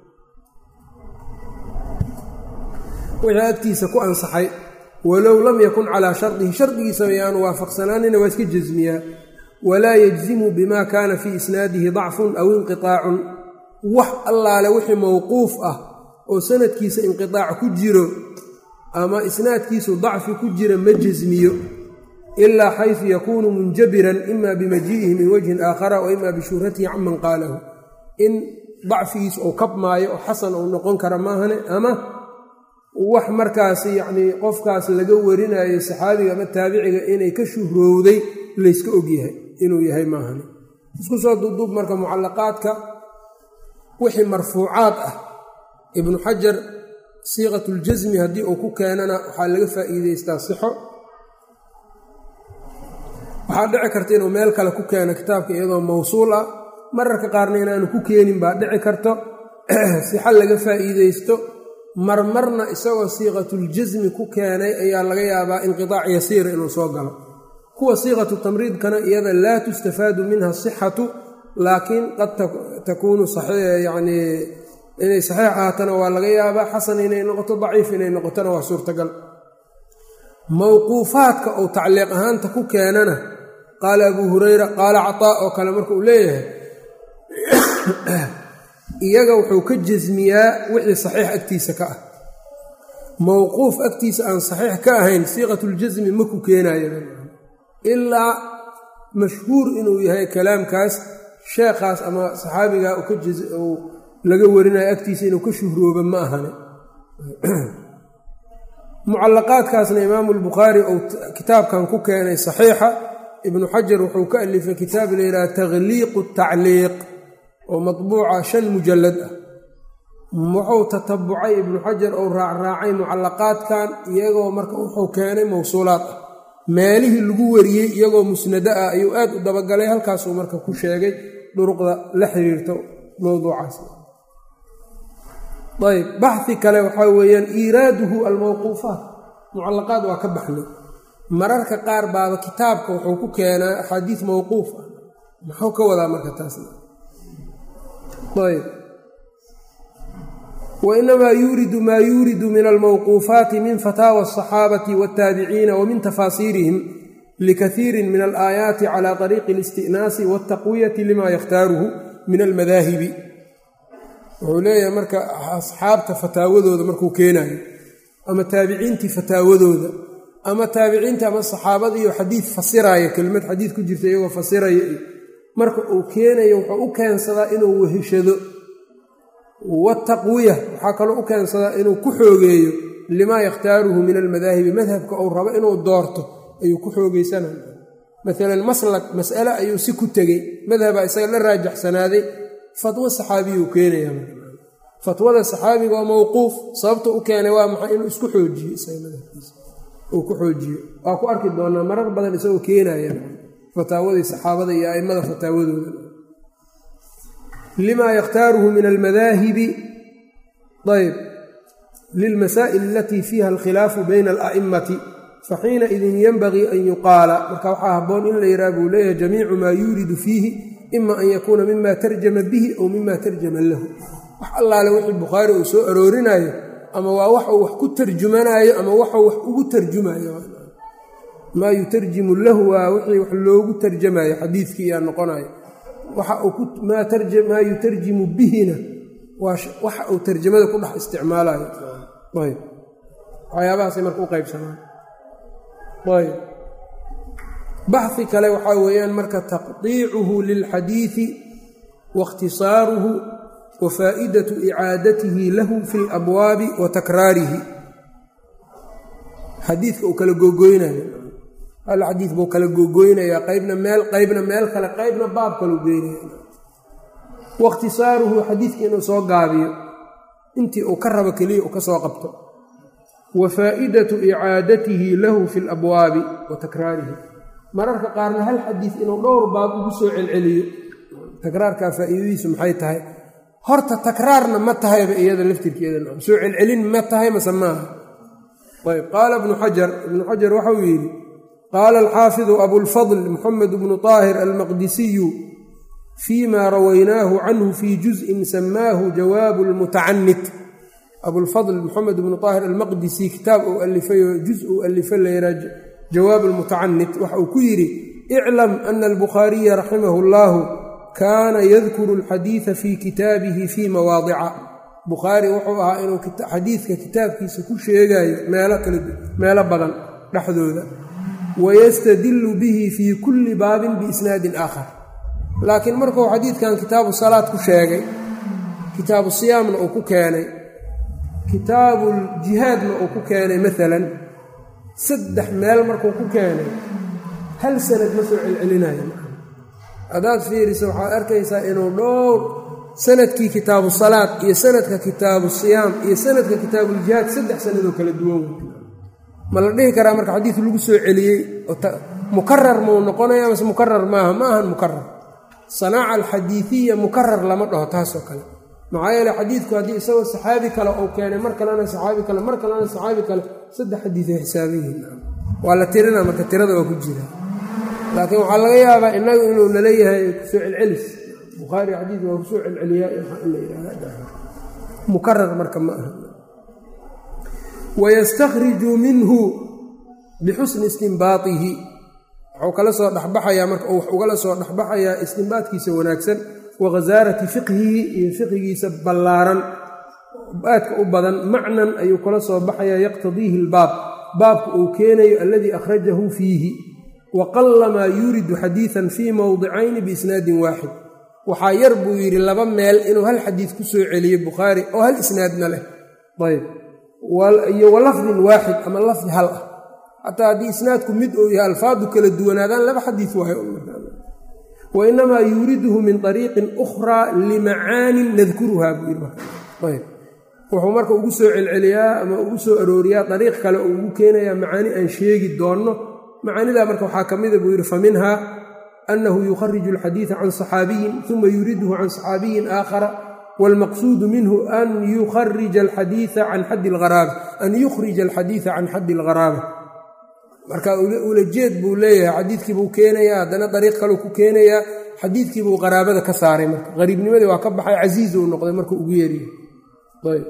wixii agtiisa ku ansaxay walow lam yakun calaa shardihi shardigiisa yaanu waafaqsanaanina waa iska jasmiyaa walaa yajzimu bima kaana fii isnaadihi dacfun aw inqiطaacun wax allaale wixii mawquuf ah oo sanadkiisa inqiطaac ku jiro ama isnaadkiisu dacfi ku jira ma jasmiyo ilaa xaysu yakuunu munjabiran ima bimajii'ihi min wajhin aakhara wa ima bishuhratihi canman qaalahu in dacfigiisa ou kabmaayo oo xasan uu noqon kara maahane ama wax markaas yacnii qofkaas laga warinayo saxaabiga ama taabiciga inay ka shuhrowday layska ogyahay inuu yahay maahane isku soo duubduub marka mucallaqaadka wixii marfuucaad ah ibnu xajar siiqatuljasmi haddii uu ku keenana waxaa laga faa'iidaystaa sixo waxaa dhici karta inuu meel kale ku keeno kitaabka iyadoo mawsuul ah mararka qaarna inaanu ku keenin baa dhici karto sixo laga faa'iidaysto marmarna isagoo siiqatuljasmi ku keenay ayaa laga yaabaa inqiطaac yasiira inuu soo galo kuwa siiqatu tamriidkana iyada laa tustafaadu minha sixatu laakiin qad takuunu yani inay saxiix ahaatana waa laga yaabaa xasan inay noqoto daciif inay noqotona waa suurtagal mawquufaadka ou tacliiq ahaanta ku keenana qaala abuu hurayra qaala cataa oo kale marka uu leeyahay iyaga wuxuu ka jasmiyaa wixii saxiix agtiisa ka ah mawquuf agtiisa aan saxiix ka ahayn siiqatuljasmi ma ku keenayo ilaa mashhuur inuu yahay kalaamkaas sheekhaas ama saxaabiga uu laga warinayo agtiisa inuu ka shuhrooba ma ahane mucallaqaadkaasna imaamu albukhaari uu kitaabkan ku keenay saxiixa ibnu xajar wuxuu ka alifay kitaab la yidhaha takhliiqu tacliiq oo matbuuca 5 mujallad ah wuxuu tatabucay ibnu xajar ou raacraacay mucallaqaadkan iyagoo marka wuxuu keenay mawsuulaad ah meelihii lagu wariyey iyagoo musnado ah ayuu aad u dabagalay halkaasuu marka ku sheegay duruqda la xiriirto mowduucaas ayb baxi kale waxaa weeyaan iiraaduhu almawquufaat mucallaqaad waa ka baxnay mararka qaar baaba kitaabka wuxuu ku keenaa axaadiis mawquuf ah muxuu ka wadaa marka taasna ayb wainamaa yuuridu maa yuuridu min almawquufaati min fataawa asaxaabati waataabiciina wa min tafaasiirihim likaiirin min alaayaati cala طariiqi اlisti'naasi waاltaqwiyati lima yakhtaaruhu min almadaahibi wuxuu leeyahay marka asxaabta fataawadooda markuu keenayo ama taabiciintii fataawadooda ama taabiciinta ama saxaabadiiyo xadiid fasiraya kelimad xadiid ku jirta iyagoo fasiraya marka uu keenayo wuxuu u keensadaa inuu weheshado wataqwiya waxaa kaloo u keensadaa inuu ku xoogeeyo limaa yakhtaaruhu min almadaahibi madhabka uu rabo inuu doorto ayuu ku xoogeysanaya maalan maslak mas'ale ayuu si ku tegey madhaba isaga la raajaxsanaaday fatwo saxaabiyuu keenaya fatwada saxaabiga oo mowquuf sababta u keenay waa maxay inuu isku xoojiyo isaga madhabkiisa uu ku xoojiyo waa ku arki doonaa marar badan isagoo keenaya fataawadii saxaabada iyo a'immada fataawadooda limaa yakhtaaruhu min almadaahibi ayb lilmasaa'il alatii fiiha alkhilaafu bayna ala'immati faxiina idin yenbagii an yuqaala marka waxaa habboon in la yidhaha buu leeyahay jamiicu maa yuuridu fiihi ima an yakuuna mima tarjama bihi aw mima tarjama lahu wax allaale wixii bukhaari uu soo aroorinayo ama waa wax uu wax ku tarjumanaayo ama waxuu wax ugu tarjumayo maa yutarjimu lahu waa wixii wax loogu tarjamayo xadiidkii yaa noqonayo maa yutarjimu bihina waa waxa uu tarjamada ku dhex isticmaalayo ayb waxyaabahaasay marka u qaybsamaan ayb baxi kale waxaa weeyaan marka taqdiicuhu lilxadiidi waاkhtisaaruhu wa faa'idatu icaadatihi lahu fi اlabwaabi wa takraarihi xadiidka uu kala googoynayo hal xadiid buu kala googoynayaa qaybna meel kale qaybna baab kaleu geynaya waاkhtisaaruhu xadiidka inuu soo gaabiyo intii uu ka rabo keliya uu ka soo qabto wa faa'idatu icaadatihi lahu fi alabwaabi wa takraarihi mararka qaarna hal xadiid inuu dhowr baab ugu soo celceliyo takraarkaa faa'iidadiisu maxay tahay horta takraarna ma tahayba iyada laftirkeeda soo celcelin ma tahay mase maaha ayb qaala ibnu xajar waxauu yidhi qaala alxaafidu abulfadl moxamed bnu طaahir almaqdisiyu fima rawaynaahu canhu fii juzءin samaahu jawaabu اlmutacanit abulfadl moxamed bnu طaahir almaqdisi kitaab uu alifayoo juz uu alifa layraa jawaab اlmutacanit waxa uu ku yidhi iclam ana albukhaariya raximahu اllahu kaana yadkuru اlxadiida fii kitaabihi fii mawaadica bukhaari wuxuu ahaa inuu xadiidka kitaabkiisa ku sheegayo meelo badan dhexdooda wayastadilu bihi fii kulli baabin biisnaadin aakhar laakiin markuu xadiidkan kitaabu salaad ku sheegay kitaabu siyaamna uu ku keenay kitaabuuljihaadna uu ku keenay maalan 3 meel markuu ku keenay hal sanad ma soo celcelinayo haddaad fiiriso waxaad arkaysaa inuu dhowr sanadkii kitaabu salaad iyo sanadka kitaabu siyaam iyo sanadka kitaabuuljihaad 3 sanadoo kala duwan ma la dhihi karaa marka xadiid lagu soo celiyey mukarar mau noqonaya mase mukarar maaha ma ahan mukarar sanaaca alxadiidiya mukarar lama dhaho taasoo kale maxaa yeele xadiidku haddii isagoo saxaabi kale uu keenay mar kalena saxaabi kale mar kalena saxaabi kale 3 xadiid ay xisaabiyihiin waa la tirina marka tirada waa ku jira laakiin waxaa laga yaabaa inagu inuu naleeyahay kusoo celcelis bukhaari xadiid waa kusoo celceliyaa in la yidhahda mukarar marka ma aha wayastakhriju minhu bixusni istinbaatihi wuxuu kala soo dhexbaxayaa marka uu wax ugala soo dhexbaxayaa istinbaadkiisa wanaagsan wa ghasaarati fiqhihi iyo fiqhigiisa ballaaran aadka u badan macnan ayuu kala soo baxayaa yaqtadiihi albaab baabka uu keenayo alladii akhrajahu fiihi wa qallamaa yuuridu xadiidan fii mowdicayni biisnaadin waaxid waxaa yar buu yidhi 2 meel inuu hal xadiid ku soo celiyo bukhaari oo hal isnaadna leh ayb iyo walafdin waaxid ama lafdi hal ah xataa haddii isnaadku mid uu yahay alfaadu kala duwanaadaan 2 xadiid waayo wa inamaa yuuriduhu min ariiqin ukhraa limacaanin nadkuruhaa buu yidhi ayb wuxuu marka ugu soo celceliyaa ama ugu soo arooriyaa dariiq kale uu ugu keenayaa macaani aan sheegi doonno macaanidaa marka waxaa ka mida buu yidhi fa minhaa annahu yukhariju alxadiida can saxaabiyin uma yuriiduhu can saxaabiyin aakhara wاlmaqsuudu minhu an yukhrija alxadiida can xaddi algharaaba marka ulajeed buu leeyahay xadiidkii buu keenayaa haddana dariiq kaleu ku keenayaa xadiidkii buu qaraabada ka saaray marka qariibnimadii waa ka baxay casiiz uu noqday markuu ugu yeeriyo ayb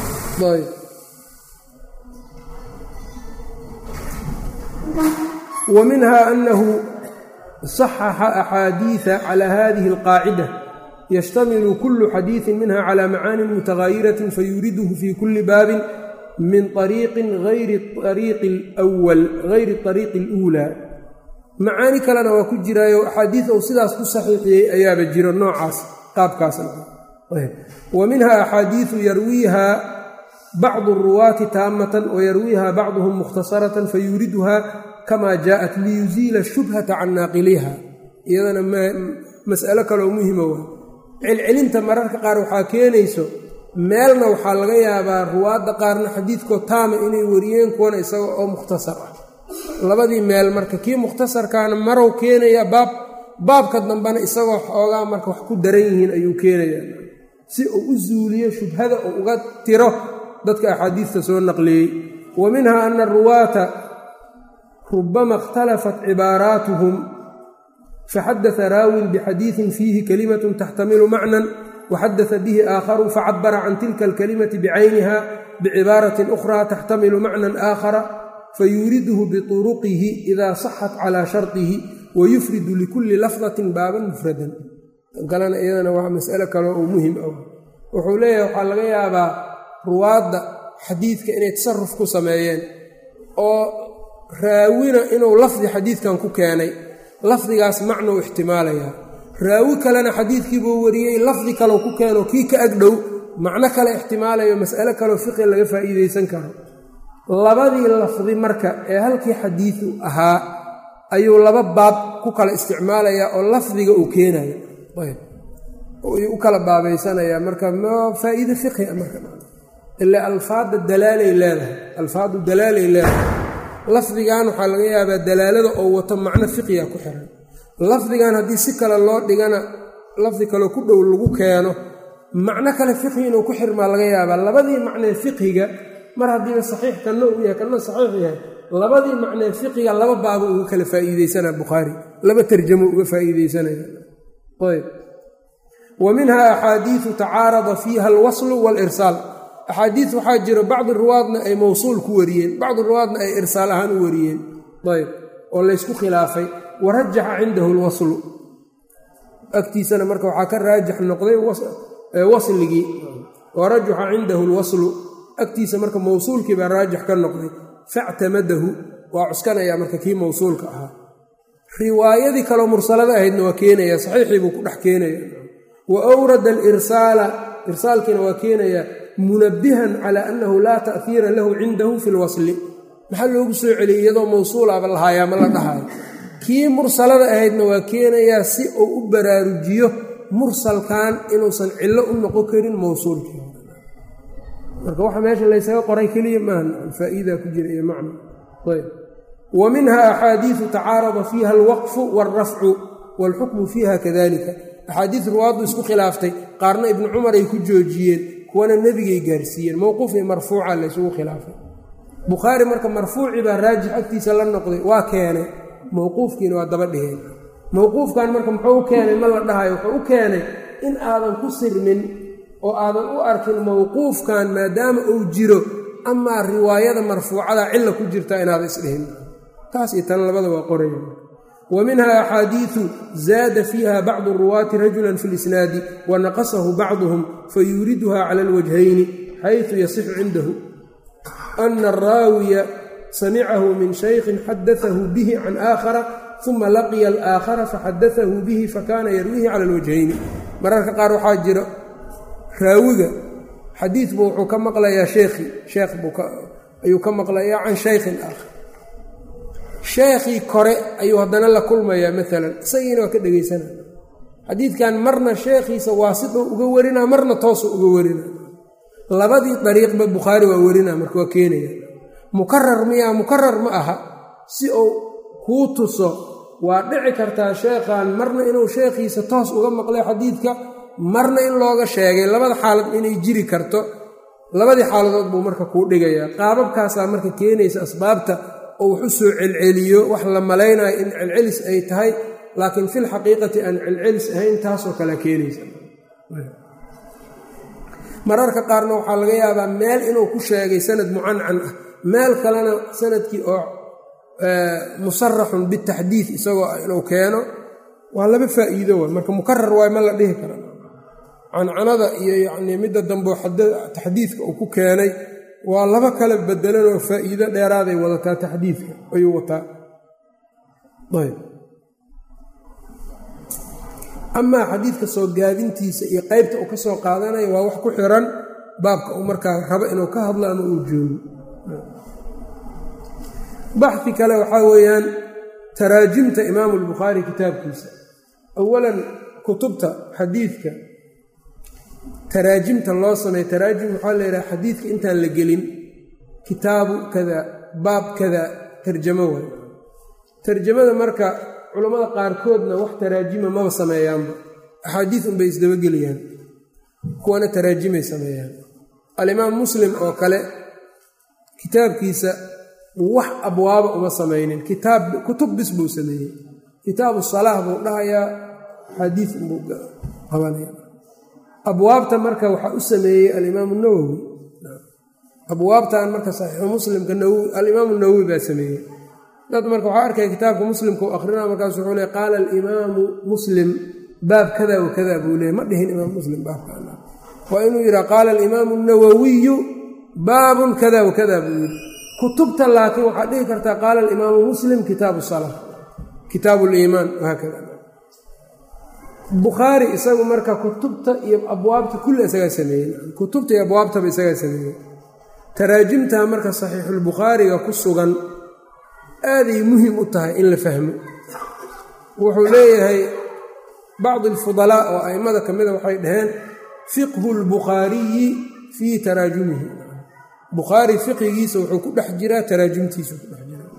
ayb ومنها أنه صحح أحاديث على هذه القاعدة يشتمل كل حديث منها على معان متغايرة فيورده في كل باب من طريق غير الطريق الأولى. معاني كلنا وكجرايو أحاديث أو سلاس صحيحية أياب الجير النوعاس قاب كاسنا. ومنها أحاديث يرويها بعض الرواة تامة ويرويها بعضهم مختصرة فيوردها كما جاءت ليزيل الشبهة عن ناقليها. إذن مسألة كلو مهمة علمت مرارك قار waxaa keenayso meelna waxaa laga yaabaa ruwaada qaarna xadiidko taama inay wariyeen kuwana isaga oo mukhtasar ah labadii meel marka kii mukhtasarkaana marow keenaya baabka dambana isagoo xoogaa marka wax ku daran yihiin ayuu keenayaa si uu u zuuliyo shubhada oo uga tiro dadka axaadiista soo naqliyey. ومنها أن الرواة ربما اختلفت عباراتهم فحدث راو بحديث فيه كلمة تحتمل معنى وحدث به آخر فعبر عن تلك الكلمة بعينها بعبارة أخرى تحتمل معنى آخر فيورده بطرقه إذا صحت على شرطه ويفرد لكل لفظة بابا مفردا. قالنا إذن هو مسألة كانوا مهم أو وحوليه وحال غيابا رواد حديث كأنه يتصرف كسمايين أو راوينا إنه لفظ حديث كان كوكاني lafdigaas macno ixtimaalaya raawi kalena xadiidkiibuu wariyey lafdi kaloo ku keeno kii ka agdhow macno kale ixtimaalayo mas'alo kaloo fiqi laga faa'iidaysan karo labadii lafdi marka ee halkii xadiidu ahaa ayuu laba baab ku kala isticmaalayaa oo lafdiga uu keenayo u kala baabaysanaya marka ma faa'iido fiqi marka ilaa alfaadu dalaalay leedahay lafdigan waxaa laga yaabaa dalaalada oo wato macno fiqiga ku xiran lafdigan haddii si kale loo dhigana lafdi kaloo ku dhow lagu keeno macno kale fiqhi inuu ku xirmaa laga yaabaa labadii macnee fiqhiga mar haddiiba saxiix kanna uu yahay kanna saxiix yahay labadii macnee fiqiga laba baabo uga kala faa'iidaysanaa bukhaari laba tarjamo uga faa'iidaysanaya. ayb wa minhaa axaadiisu tacaarada fiiha alwaslu waalirsaal axaadiis waxaa jiro bacdi ruwaadna ay mawsuul ku wariyeen bacdi ruwaadna ay irsaal ahaan u wariyeen ayb oo laysku khilaafay warajaxa cindahu alwaslu agtiisana marka waxaa ka raajix noqday wasligii warajaxa cindahu alwaslu agtiisa marka mawsuulkii baa raajix ka noqday factamadahu waa cuskanayaa marka kii mawsuulka ahaa riwaayadii kaloo mursalada ahaydna waa keenaya saxiixii buu ku dhex keenaya wa awrada alirsaala irsaalkiina waa keenayaa munabihan calaa annahu laa ta'hiira lahu cindahu fi lwasli maxaa loogu soo celiyey iyadoo mawsuulaaba lahaayaa ma la dhahayo kii mursalada ahaydna waa keenayaa si uu u baraarujiyo mursalkan inuusan cillo u noqon karin mawsuulkii marka waxa meesha laysaga qoray keliya maaha faa'iida ku jira iyo macno. ayb wa minha axaadiisu tacaarada fiiha alwaqfu waalrafcu waalxukmu fiiha kadalika axaadiis ruwaaddu isku khilaaftay qaarna ibnu cumar ay ku joojiyeen kuwana nebigay gaarsiiyeen mowquuf iyo marfuuca laysugu khilaafay bukhaari marka marfuucii baa raajix agtiisa la noqday waa keenay mowquufkiina waa daba dhigeen mowquufkan marka muxuu u keenay ma la dhahayo wuxuu u keenay in aadan ku sirmin oo aadan u arkin mowquufkan maadaama uu jiro amaa riwaayada marfuucada cilla ku jirta inaada isdhihin taas iyo tan labada waa qoraya. wa minha axaadiisu zaada fiiha bacdu ruwaati rajulan fi lisnaadi wanaqasahu bacduhum fayuriduha cala alwajhayni xaysu yasixu cindahu ana araawiya samicahu min shaykhin xadaahu bihi can aakhara uma laqiya alaakhara faxadaahu bihi fakana yarwihi cala alwajhayni. mararka qaar waxaa jiro raawiga xadiid buu wuxuu ka maqlayaa sheekh ayuu ka maqlayaa can shaykhin aakhar sheekhii kore ayuu haddana la kulmayaa maalan isagiina waa ka dhegaysanaya xadiidkan marna sheekhiisa waasidou uga warinaa marna toosuu uga warinaa labadii dariiqba bukhaari waa warinaa marka waa keenaya mukarar miyaa mukarar ma aha si uu kuu tuso waa dhici kartaa sheekhan marna inuu sheekhiisa toos uga maqlay xadiidka marna in looga sheegay labada xaalad inay jiri karto labadii xaaladood buu marka kuu dhigayaa qaababkaasaa marka keenaysa asbaabta oo wax u soo celceliyo wax la malaynayo in celcelis ay tahay laakiin fil xaqiiqati aan celcelis ahayn taasoo kale keenaysa. mararka qaarna waxaa laga yaabaa meel inuu ku sheegay sanad mucancan ah meel kalena sanadkii oo musaraxun bitaxdiid isagoo inuu keeno waa laba faa'iido waay marka mukarar waay ma la dhihi kara cancanada iyo yacnii midda dambo taxdiidka uu ku keenay waa laba kala bedelanoo faa'iido dheeraaday wadataa taxdiidka ayuu wataa ayb amaa xadiidka soo gaabintiisa iyo qeybta uu ka soo qaadanaya waa wax ku xiran baabka uu markaa rabo inuu ka hadlo ama uu joogo baxi kale waxaa weeyaan taraajimta imaamu albukhaari kitaabkiisa awalan kutubta xadiidka taraajimta loo sameeyo taraajim waxaa la yidhaha xadiidka intaan la gelin kitaabu kada baab kada tarjamo waay tarjamada marka culammada qaarkoodna wax taraajima maba sameeyaanba axaadiis unbay isdabagelayaan kuwana taraajimay sameeyaan alimaam muslim oo kale kitaabkiisa wax abwaaba uma samaynin kutub bis buu sameeyey kitaabu salaah buu dhahayaa xadiis unbuu qabanaya abwaabta marka waxaa u sameeyey alimaamu nawowi abwaabtan marka saxiixu muslimka alimaamu nawowi baa sameeyey dad marka waxaa arkaya kitaabka muslimka u akrinaa markaas wuxuu leey qaala alimaamu muslim baab kada wa kada buu leey ma dhihin imaam muslim baabka waa inuu yidhaha qaala alimaamu nawowiyu baabun kada wa kada buu yidhi kutubta laakiin waxaad dhihi kartaa qaala alimaamu muslim kitaabu salaa kitaabu liimaan wahaakada bukhaari isagu marka kutubta iyo abwaabta kulli isagaa sameeyey kutubta iyo abwaabtaba isagaa sameeyey taraajimta marka saxiixulbukhaariga ku sugan aaday muhim u tahay in la fahmo wuxuu leeyahay bacdi alfudalaa oo a'immada ka mida waxay dhaheen fiqhu lbukhaariyi fii taraajumihi bukhaari fiqigiisa wuxuu ku dhex jiraa taraajimtiisa ku dhex jiraa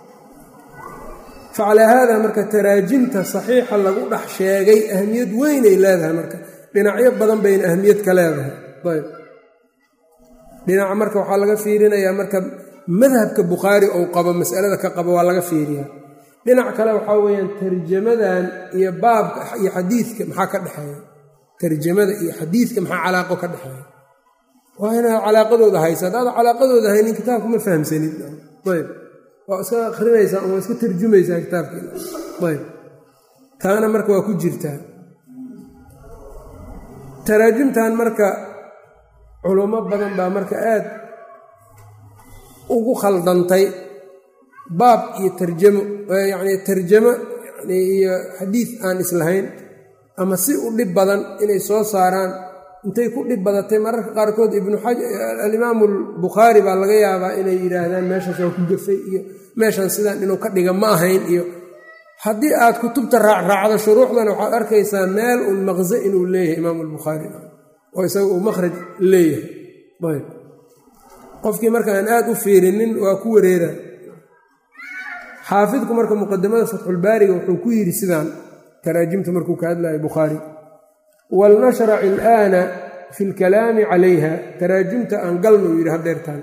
facalaa haada marka taraajimta saxiixa lagu dhex sheegay ahmiyad weynay leedahay marka dhinacyo badan bayna ahmiyad ka leedahay ayb dhinaca marka waxaa laga fiirinayaa marka madhabka bukhaari ou qabo masalada ka qabo waa laga fiiriyaa dhinac kale waxaa weeyaan tarjamadan iyo baabka iyo xadiidka maxaa ka dhexeeya tarjamada iyo xadiidka maxaa calaaqo ka dhexeeya waa inaad calaaqadooda haysa haddaad calaaqadooda haynin kitaabka ma fahamsanid ayb waa iska akrinaysaa waa iska tarjumaysaa kitaabkiina ayb taana marka waa ku jirtaa taraajimtan marka culummo badan baa marka aad ugu khaldantay baab iyo tarjamo yacnii tarjamo yani iyo xadiid aan islahayn ama si u dhib badan inay soo saaraan intay ku dhib badatay mararka qaarkood alimaamu albukhaari baa laga yaabaa inay yidhaahdaan meeshaas waa ku gafay iyo meeshan sidaan inuu ka dhiga ma ahayn iyo haddii aad kutubta raacraacdo shuruuxdan waxaad arkaysaa meel un maqse inuu leeyahay imaamu albukhaari oo isaga uu makhraj leeyahay ayb qofkii marka aan aad u fiirinin waa ku wareera xaafidku marka muqadamada fatxulbaariga wuxuu ku yidhi sidaan taraajimta markuu ka hadlayo bukhaari walnashrac ilaana fi lkalaami calayha taraajimta aan galno uu yidhi haddeertaan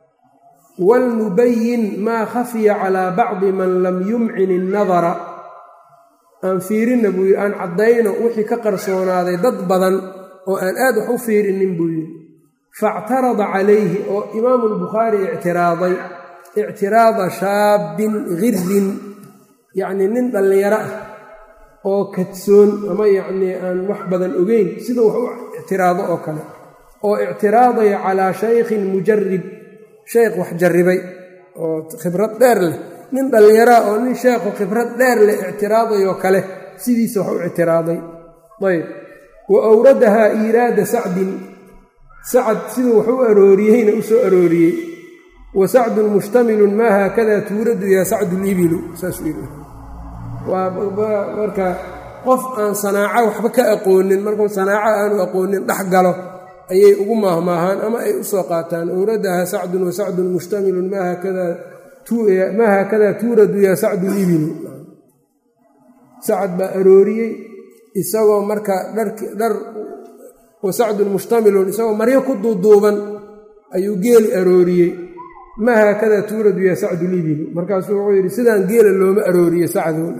walnubayin maa khafiya calaa bacdi man lam yumcin innadara aan fiirinna buu yidhi aan caddayno wixii ka qarsoonaaday dad badan oo aan aad wax u fiirinin buu yidhi faاctarada calayhi oo imaamu albukhaari ictiraaday ictiraada shaabin girin yacnii nin dhallinyaro ah oo kadsoon ama yacnii aan wax badan ogeyn sida wax u ictiraado oo kale oo ictiraadaya calaa shaykhin mujarib sheekh wax jarribay oo khibrad dheer leh nin dhallinyaraa oo nin sheekhu khibrad dheer leh ictiraadayoo kale sidiisa wax u ictiraaday ayb wa awradahaa iiraada sacdin sacad siduu wax u arooriyeyna u soo arooriyey wa sacdun mushtamilun maa haakadaa tuuradu yaa sacdulibilu saasuu yidhi waa marka qof aan sanaaco waxba ka aqoonin markuu sanaaco aanu aqoonin dhex galo ayay ugu maahmaahaan ama ay u soo qaataan awradahaa sacdun wa sacdun mushtamilun maa haakadaa tuuradu yaa sacdulibilu sacad baa arooriyey isagoo marka dhar wasacdun mushtamilun isagoo maryo ku duuduuban ayuu geeli arooriyey maa haakadaa tuuradu yaa sacdulibilu markaasuu wuxuu yidhi sidaan geela looma arooriye sacdoon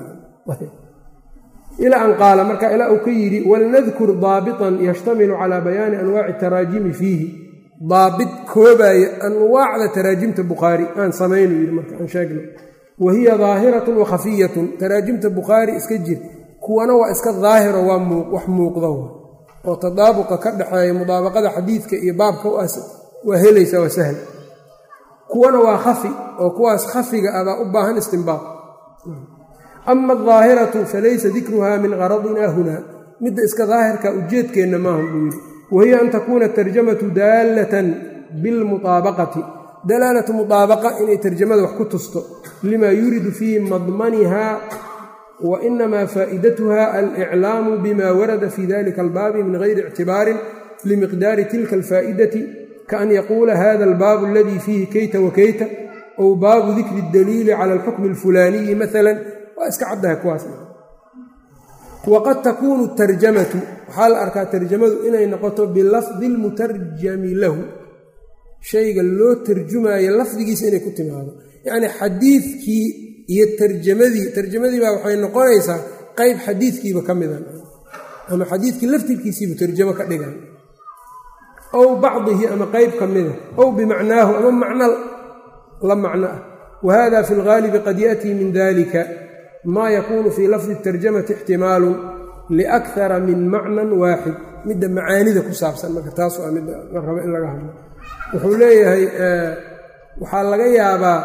ilaa an qaala marka ilaa uu ka yidhi walnadkur daabitan yashtamilu calaa bayaani anwaaci taraajimi fiihi daabit koobaaya anwaacda taraajimta bukhaari aan samaynu yidhi marka aan sheegno wahiya daahiratun wa khafiyatun taraajimta bukhaari iska jir kuwana waa iska daahiro waa wax muuqda oo tadaabuqa ka dhexeeya mudaabaqada xadiidka iyo baabka waa helaysa waa sahl kuwana waa khafi oo kuwaas khafiga abaa u baahan istinbaaq ama adaahiratu falaysa dikruha min qaradina huna midda iska daahirka ujeedkeenna maaha buu yidhi wahiya an takuuna tarjamatu daalatan bilmuطaabaqati dalaalatu mudaabaqa inay tarjamada wax ku tusto lima yuridu fii madmaniha wa inamaa faa'idatuha aliclaamu bima warada fi dalika albaabi min gayri ictibaarin limiqdaari tilka alfaa'idati kaan yaquula hada albaabu aladii fiihi kayta wakayta ow baabu dikri اdaliili cala alxukmi alfulaaniyi maala waa iska caddaha kuwaas waqad takuunu tarjamatu waxaa la arkaa tarjamadu inay noqoto bilafdi lmutarjami lahu shayga loo tarjumaayo lafdigiisa inay ku timaado yacni xadiidkii iyo tarjamadii baa waxay noqonaysaa qeyb xadiidkiiba ka mida ama xadiidkii laftirkiisiibu tarjamo ka dhigan ow bacdihi ama qeyb ka mida ow bimacnaahu ama macno la macno ah wahada fi lgaalibi qad yaأtii min dalika ma yakuunu fii lafdi tarjamati ixtimaalu liakara min macnan waaxid midda macaanida ku saabsan marka taas waa midda la rabo in laga hadlo wuxuu leeyahay waxaa laga yaabaa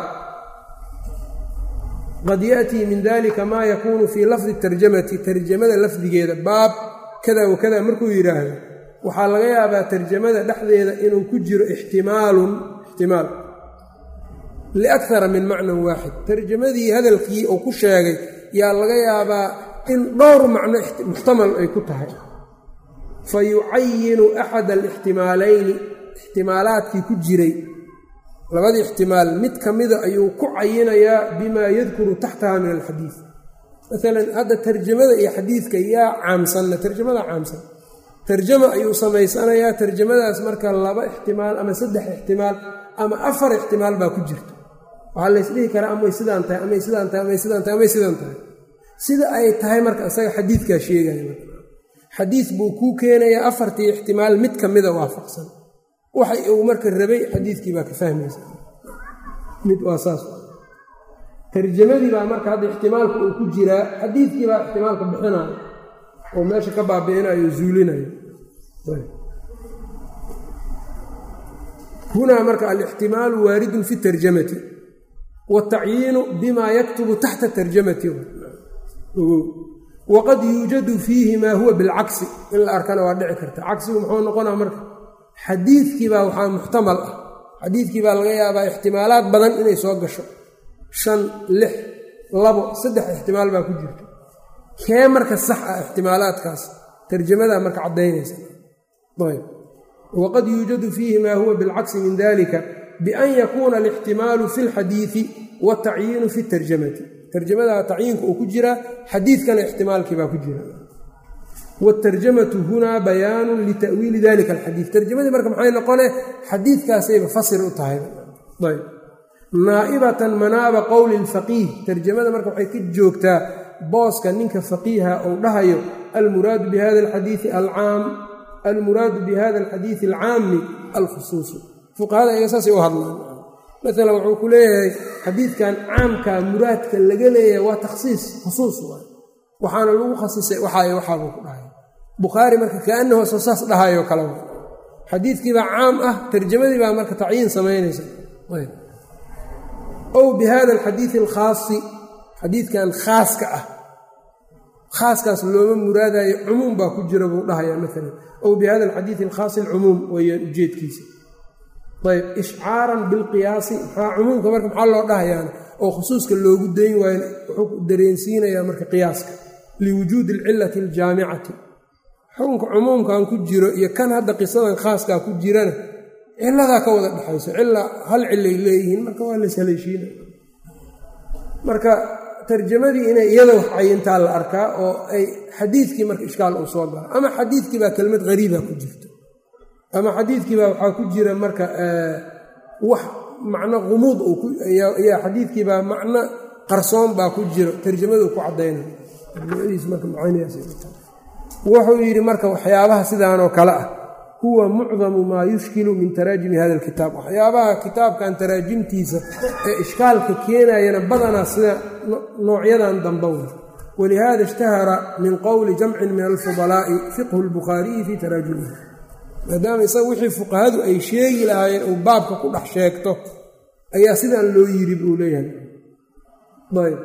qad yaأtii min dalika maa yakuunu fii lafdi tarjamati tarjamada lafdigeeda baab kada wakada markuu yidhaahdo waxaa laga yaabaa tarjamada dhexdeeda inuu ku jiro ixtimaal liakara min macnan waaxid tarjamadii hadalkii uu ku sheegay yaa laga yaabaa in dhowr macno muxtamal ay ku tahay fa yucayinu axad alixtimaalayni ixtimaalaadkii ku jiray labadii ixtimaal mid ka mida ayuu ku cayinayaa bimaa yadkuru taxtaha min alxadiid maalan hadda tarjamada iyo xadiidka yaa caamsanna tarjamada caamsan tarjama ayuu samaysanayaa tarjamadaas marka 2 ixtimaal ama 3 ixtimaal ama 4 ixtimaal baa ku jirta waxaa laysdhihi karaa amay sidaan tahay amay sidaan tahay amay sidaan tahay amay sidaan tahay sida ay tahay marka isaga xadiidkaa sheegaya xadiid buu kuu keenayaa 4tii ixtimaal mid ka mida waafaqsan waxay uu marka rabay xadiidkii baa ka fahmaysa mid waa saas tarjamadii baa marka hadda ixtimaalka uu ku jiraa xadiidkii baa ixtimaalka bixinaya oo meesha ka baabi'inayo zuulinayo hunaa marka alixtimaalu waaridun fi tarjamati waatacyiinu bimaa yaktubu taxta tarjamati waqad yuujadu fiihi maa huwa bilcagsi in la arkana waa dhici karta cagsigu muxuu noqonaa marka xadiidkiibaa waxaa muxtamal ah xadiidkii baa laga yaabaa ixtimaalaad badan inay soo gasho 5 6 2 3 ixtimaal baa ku jirta kee marka sax ah ixtimaalaadkaas tarjamadaa marka caddaynaysa ayb waqad yuujadu fiihi maa huwa bilcagsi min dalika bian yakuuna alixtimaalu fi lxadiidi waatacyiinu fi tarjamati tarjamadaa tacyiinka uu ku jiraa xadiidkana ixtimaalkii baa ku jira waatarjamatu hunaa bayaanun lita'wiili dalika alxadiid tarjamadii marka maxay noqone xadiidkaasayba fasir u tahay ayb naa'ibatan manaaba qowli lfaqiih tarjamada marka waxay ka joogtaa booska ninka faqiiha uu dhahayo almuraadu bihada alxadiidi alcaam almuraadu bihada alxadiidi alcaami alkhusuusu fuqahada iyaga saasay u hadlaan maalan wuxuu ku leeyahay xadiidkan caamka muraadka laga leeyahay waa takhsiis khusuus waay waxaana lagu khasisay waxaabuu ku dhahay bukhaari marka kaanahu soo saas dhahayo kale xadiidkiibaa caam ah tarjamadii baa marka tacyiin samaynaysa ow bihada alxadiidi alkhaasi xadiidkan khaaska ah khaaskaas looma muraadayo cumuum baa ku jira buu dhahayaa maalan ow bihada alxadiidi alkhaasi alcumuum weeyaan ujeedkiisa ayb ishcaaran bilqiyaasi maxaa cumuumka marka maxaa loo dhahayaana oo khusuuska loogu dayn waayo wuxuu dareensiinayaa marka qiyaaska liwujuudi alcilati aljaamicati xukunka cumuumkan ku jiro iyo kan hadda qisadan khaaskaa ku jirana ciladaa ka wada dhexayso cila hal cilay leeyihiin marka waa la saleeshiinaya marka tarjamadii inay iyada wax cayintaa la arkaa oo ay xadiidkii marka ishkaal uu soo galo ama xadiidkii baa kelmad hariiba ku jirto ama xadiidkii baa waxaa ku jira marka wax macno qumuud yaa xadiidkii baa macno qarsoon baa ku jiro tarjamaduu ku caddaynaya wuxuu yidhi marka waxyaabaha sidaanoo kale ah huwa mucdamu maa yushkilu min taraajimi hada alkitaab waxyaabaha kitaabkan taraajimtiisa ee ishkaalka keenayana badanaa sida noocyadan dambe walihada ishtahara min qowli jamcin min alfudalaa'i fiqhu lbukhaariyi fii taraajumihi maadaama isaga wixii fuqahadu ay sheegi lahaayeen uu baabka ku dhex sheegto ayaa sidaan loo yiri buu leeyahay ayb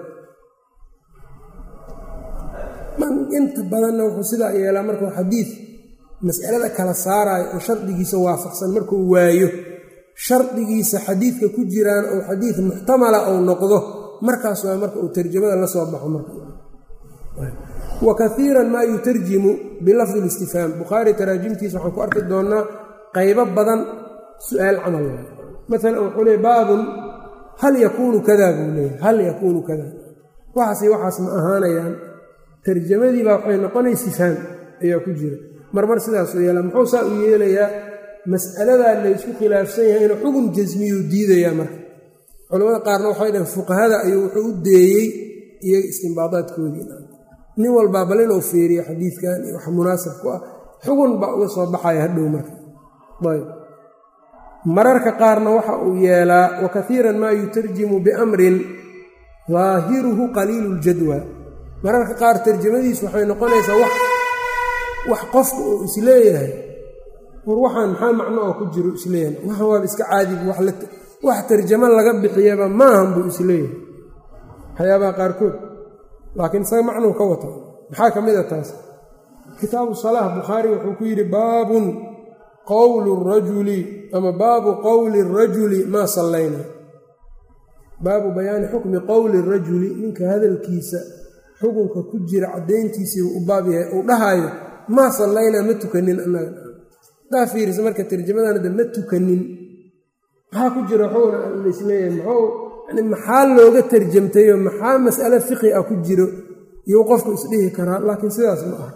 inta badanna wuxuu sidaa yeelaa markuu xadiid mas'alada kala saaraayo oo shardigiisa waafaqsan markuu waayo shardigiisa xadiidka ku jiraan oo xadiid muxtamala ou noqdo markaas waa marka uu tarjamada la soo baxo marka wa kaiiran maa yutarjimu bilafdi listifhaam bukhaari taraajimtiisa waxaan ku arki doonnaa qaybo badan su-aal camal maalan wuxuu leey baabun hal yakuunu kada buu leeyahy hal yakuunu kada waxaas ma ahaanayaan tarjamadii baa waxay noqonay istifhaam ayaa ku jira marmar sidaasuu yeelaa muxuu saa u yeelayaa mas'aladaa laysku khilaafsan yahay inuu xugun jasmiyuu diidayaa marka culamada qaarna waxay dhaheen fuqahada ayuu wuxuu u deeyey iyaga istinbaadaadkoodii nin walbaa bal inuu fiiriyo xadiidkan iyo wax munaasab ku ah xugun baa uga soo baxaya hadhow marka ayb mararka qaarna waxa uu yeelaa wa kaiiran maa yutarjimu biamrin daahiruhu qaliilu ljadwa mararka qaar tarjamadiisu waxay noqonaysaa wax qofka uu isleeyahay war waxaan maxaa macno oo ku jiro isleeyahay waxaan waaba iska caadib wax tarjamo laga bixiyaba maahan buu isleeyahay waxyaabaha qaarkood laakiin isaga macnuu ka wata maxaa ka mid a taas kitaabu salaah bukhaari wuxuu ku yidhi baabun qowlu rajuli ama baabu qowli rajuli maa sallayna baabu bayaani xukmi qowli rajuli ninka hadalkiisa xukunka ku jira caddayntiisii u baab yahay uu dhahaayo maa sallaynaa ma tukanin annaga hadaa fiirisa marka tarjamadanada ma tukanin maxaa ku jira xugun laisleeyahay maxaa looga tarjamtayo maxaa mas'ale fiqi ah ku jiro iyou qofku isdhihi karaa laakiin sidaas ma aha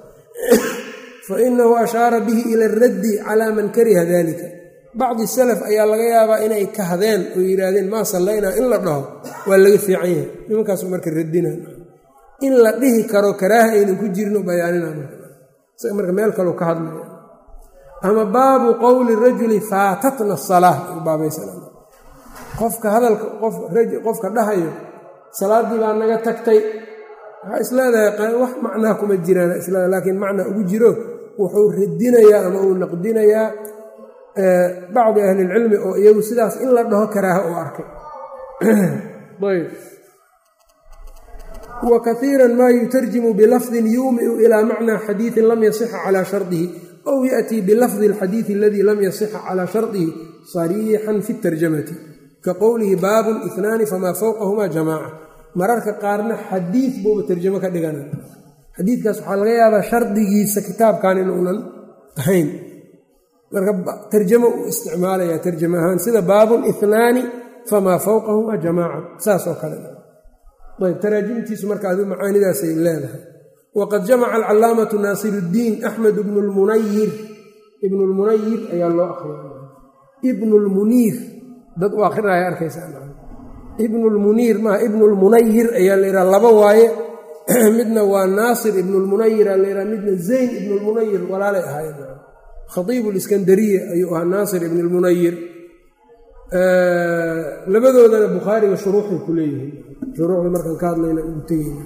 fa inahu ashaara bihi ila araddi calaa man kariha dalika bacdi salaf ayaa laga yaabaa inay kahdeen oo yidhaahdeen maa sallaynaa in la dhaho waa laga fiican yahay nimankaasu marka radina in la dhihi karo karaaha aynan ku jirno bayaanina marka meel kaleu ka hadlaya ama baabu qowli rajuli faatatna salaa u baabaysan qofka hadalka qofka dhahayo salaaddii baa naga tagtay waxaa isleedahay wax macnaa kuma jiraan isleedahay laakiin macnaa ugu jiro wuxuu radinayaa ama uu naqdinayaa bacdi ahlilcilmi oo iyagu sidaas in la dhaho karaaha uu arkay ayb wa kaiiran maa yutarjimu bilafdin yuumiu ilaa macnaa xadiidin lam yasixa calaa shardihi ow ya'tii bilafdi alxadiidi aladii lam yasixa calaa shardihi sariixan fi tarjamati ka qowlihi baabun inaani famaa fowqahumaa jamaaca mararka qaarna xadiid buuba tarjamo ka dhigana xadiidkaas waxaa laga yaabaa shardigiisa kitaabkan inuunan ahayn marka tarjamo uu isticmaalaya tarjamo ahaan sida baabun inaani famaa fowqahumaa jamaaca saas oo kale ayb taraajimtiisu marka adu macaanidaasay leedahay waqad jamaca alcalaamatu naasiruddiin axmed ibnu lmunayir ayaa loo akriyay ibnu lmuniir dad u akrinaya arkaysaa ibnu lmuniir maaha ibnu lmunayir ayaa la yidhaha laba waaye midna waa naasir ibnu lmunayir aa la yidhaha midna zayn ibnu lmunayir walaalay ahaayeen khatiibu liskandariya ayuu ahaa naasir ibnu lmunayir labadoodana bukhaariga shuruuxay ku leeyihiin shuruuxda markaan ka hadlayna ugu tegeyna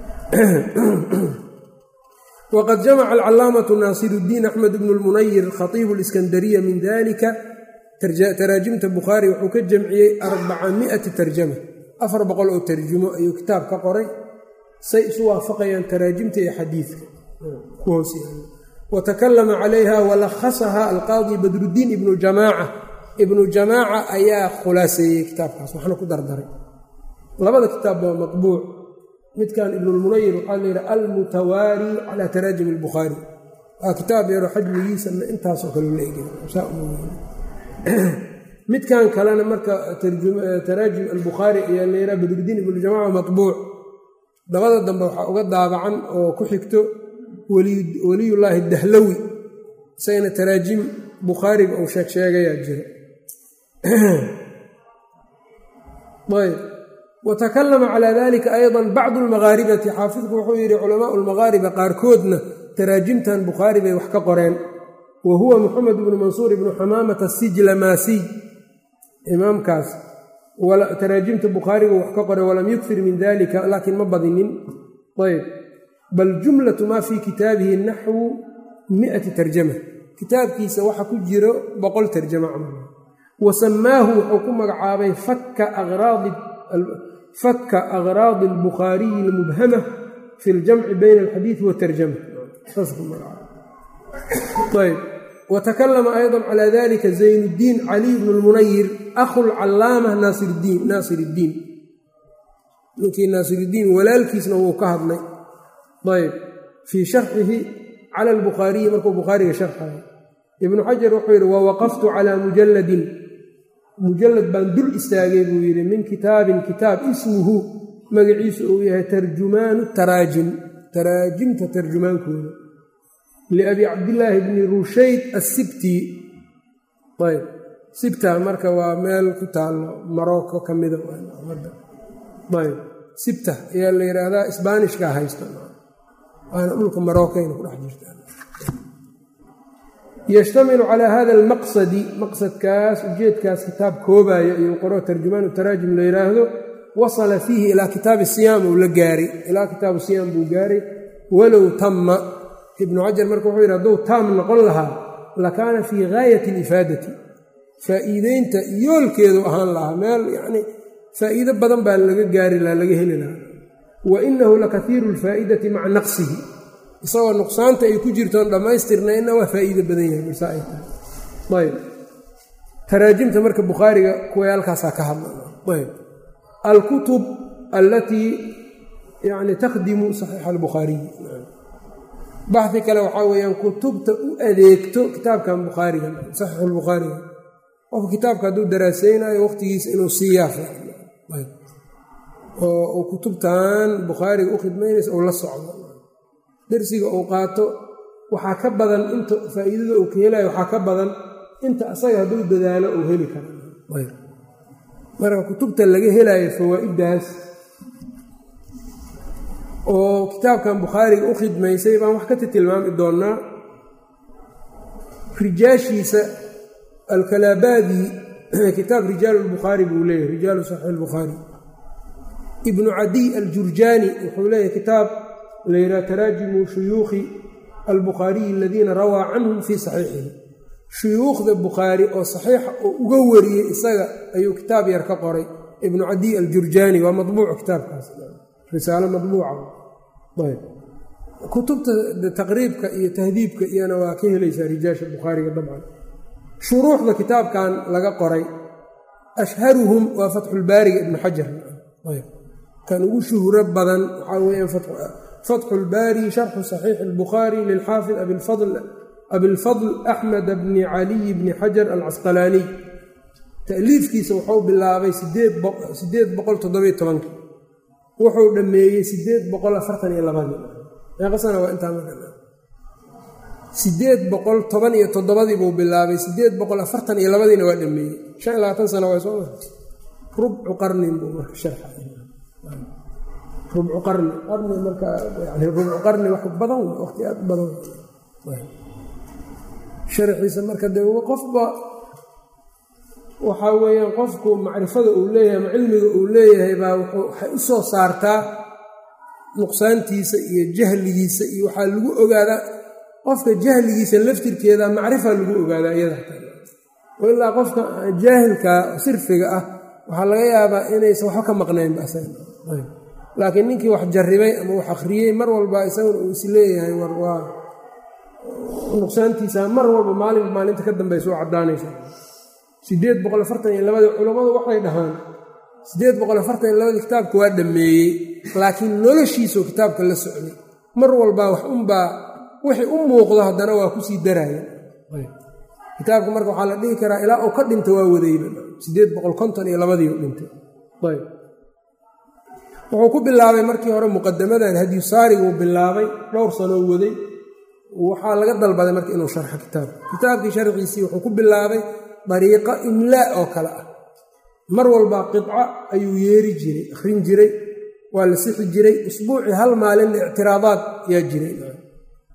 waqad jamaca alcalaamatu naasiruddiin axmed ibnu lmunayir khatiibu liskandariya min dalika taraajimta bukhaari wuxuu ka jamciyey 400 tarjama 400 oo tarjumo ayuu kitaab ka qoray say isu waafaqayaan taraajimta iyo xadiidka ku hoosyahay watakallama calayha walakhasaha alqaadi badruddiin ibnu jamaaca ayaa khulaaseeyey kitaabkaas waxna ku dardaray labada kitaab waa matbuuc midkan ibnulmunayir waxaa la yidhaha almutawaari calaa taraajim albukhaari waa kitaab yaro xajmigiisa intaasoo kale la egay midkan kalena marka taraajim albukhaari ayaa la yidhaha badruddiin ibnu jamaaca matbuuc dabada dambe waxaa uga daabacan oo ku xigto weliyullaahi dahlawi isagana taraajim bukhaariga uu sheegayaa jira ayb watakallama calaa dalika aydan bacdu almaghaaribati xaafidku wuxuu yidhi culamaau lmaghaariba qaarkoodna taraajimtan bukhaari bay wax ka qoreen wa huwa Muxamed ibnu Mansuur ibnu Xamaamata Asijlamaasiy imaamkaas taraajimta bukhaariga wax ka qoray walam yukfir min dalika laakiin ma badinin ayb bal jumlatu maa fii kitaabihi naxwu 100 tarjama kitaabkiisa waxa ku jiro 100 tarjama wa samaahu wuxuu ku magacaabay fakka aghraadi albukhaariyi almubhama fi ljamci bayna alxadiidi watarjama ayb وتكلم أيضا على ذلك زين الدين علي بن المنير أخو العلامة ناصر الدين لكن ناصر الدين ولالكيس نوو كهضنا طيب في شرحه على البخاري مركو بخاري شرحه ابن حجر وحير ووقفت على مجلد بندل استاغيب من كتاب اسمه مقعيس وياه ترجمان التراجم ترجمان كونه لأبي عبد الله بن رشيد السبتي طيب سبتة مركة ومال كتال مروكو كميدة طيب سبتة يا اللي هذا إسبانيش كهايستان أنا أقول لكم مروكين كل واحد يشتمل على هذا مقصد كاس وجيت كاس كتاب كوبا يقرأ ترجمان التراجم اللي يراهده وصل فيه إلى كتاب الصيام ولقاري إلى كتاب الصيام بوغاري ولو تم ابن حجر marka wuxuu yiraahdo taam noqon lahaa lakaana fi gaayati al-ifadati faa'iideynta yoolkeedu ahaan lahaa meel yani faa'iido badan baa laga gaari lahaa laga heli lahaa wa innahu lakathiru al-faa'idati ma'a naqsihi isagoo nuqsaanta ay ku jirto dhamaystirnayna waa faa'iido badan yahay misaa'ilka ayb taraajimta marka bukhaariga kuwa halkaas ka hadlaa ayb al-kutub allati yani takhdimu sahih al-bukhari baxthi kale waxaa weeyaan kutubta u adeegto kitaabkan bukhaariga saxiixu lbukhaariga qofka kitaabka hadduu daraasaynayo waqtigiisa inuu siiyaa oo kutubtan bukhaariga u khidmaynaysa ou la socdo darsiga uu qaato waxaa ka badan inta faa'iidada uu ka helayo waxaa ka badan inta asaga hadduu dadaalo uu heli karo marka kutubta laga helayo fawaa'idaas oo kitaabkan bukhaariga u khidmaysay baan wax ka tilmaami doonaa rijaashiisa alkalabaadi kitaab rijaal albukhaari buu leeyahay rijaalu saxiix albukhaari ibnu cadiy aljurjaani wuxuu leeyahay kitaab la yidhaha taraajimu shuyuukhi albukhaariyi aladiina rawaa canhum fii saxiixihi shuyuukhda bukhaari oo saxiixa oo uga wariyey isaga ayuu kitaab yar ka qoray ibnu cadiy aljurjaani waa madbuuc kitaabkaas risaalo madbuuca ayb kutubta taqriibka iyo tahdiibka iyana waa ka helaysaa rijaasha bukhaariga dabcan shuruuxda kitaabkan laga qoray ashharuhum waa fatxulbaariga ibnu xajar ayb kan ugu shuhuro badan waxaa weeyaan fatxulbaari sharxu saxiixi albukhaari lilxaafid abilfadl axmed bni caliy bni xajar alcasqalaaniy ta'liifkiisa wuxuu bilaabay 817 wuxuu dhameeyey 842 meeqa sana waa intaa marka 817 buu bilaabay 842 waa dhameeyey 25 sano waa soo rubcu qarni buu marka sharxay rubcu qarni marka yani rubcu qarni wax badan waqti aad badan sharxiisa marka de qofba waxaa weeyaan qofku macrifada uu leeyahay ama cilmiga uu leeyahay baa waxay u soo saartaa nuqsaantiisa iyo jahligiisa iyo waxaa lagu ogaadaa qofka jahligiisa laftirkeeda macrifa lagu ogaadaa iyada ilaa qofka jaahilka sirfiga ah waxaa laga yaabaa inaysan waxba ka maqnaynba laakiin ninkii wax jarribay ama wax akhriyey mar walba isaguna uu is leeyahay waa nuqsaantiisa mar walba maalinta ka dambaysa u caddaanaysa 842 culammadu waxay dhahaan 842 kitaabka waa dhameeyey laakiin noloshiisoo kitaabka la socday mar walbaa wax unbaa wixii u muuqdo haddana waa kusii daraya kitaabka marka waxaa la dhihi karaa ilaa uu ka dhinta waa wadayba 852 u dhintay ayb wuxuu ku bilaabay markii hore muqadamadan hadyu saariguu bilaabay dhowr sanoo waday waxaa laga dalbaday marka inuu sharxo kitaabkii sharxiisii wuxuu ku bilaabay dariiqa imlaa oo kale ah mar walba qidca ayuu yeeri jiray akhrin jiray waa la sixi jiray usbuucii hal maalin ictiraadaad yaa jiray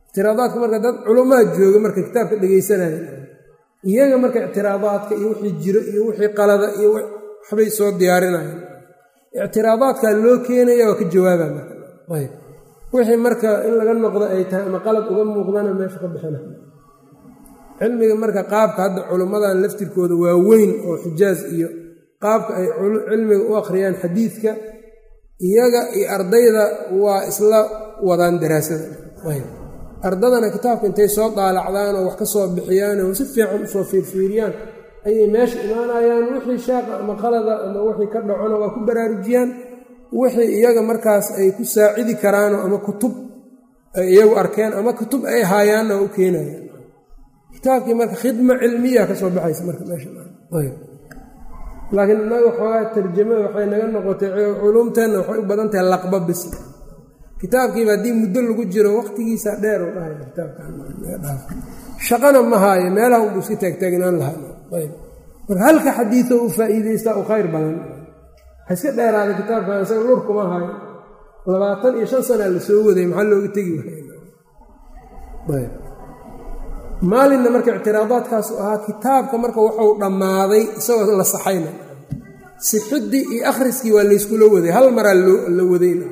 ictiraadaadka marka dad culamaa jooga marka kitaabka dhegaysanaya iyaga marka ictiraadaadka iyo wixii jiro iyo wixii qalada iyo waxbay soo diyaarinayaan ictiraadaadkaa loo keenaya waa ka jawaabaa marka ayb wixii marka in laga noqdo ay tahay ama qalad uga muuqdana meesha ka bixina cilmiga marka qaabka hadda culimmadan laftirkooda waa weyn oo xijaaz iyo qaabka ay cilmiga u akhriyaan xadiidka iyaga iyo ardayda waa isla wadaan daraasada ardadana kitaabka intay soo daalacdaan oo wax ka soo bixiyaan oo si fiican usoo fiirfiiriyaan ayay meesha imaanayaan wixii shaaqa ama qalada ama wixii ka dhacona waa ku baraarujiyaan wixii iyaga markaas ay ku saacidi karaano ama kutub ay iyagu arkeen ama kutub ay haayaanna u keenayaan kitaabkii marka khidma cilmiya ka soo baxaysa marka meesha laakiin inaga xoogaa tarjamada waxay naga noqotay culuumteenna waxay u badan tahay laqba bis kitaabkiiba haddii muddo lagu jiro waqtigiisa dheer u dhahaya kitaabkashaqana ma haayo meelaha unbuu iska taagtaagnaan lahaa marka halka xadiido u faa'iidaystaa u khayr badan ha iska dheeraada kitaabkan isaga lur kuma haayo 25 sana la soo waday maxaa looga tegi waaya maalinna marka ictiraadaadkaas ahaa kitaabka marka wuxuu dhammaaday isagoo la saxayna sixidii iyo akhriskii waa layskula waday hal maraa la wadayna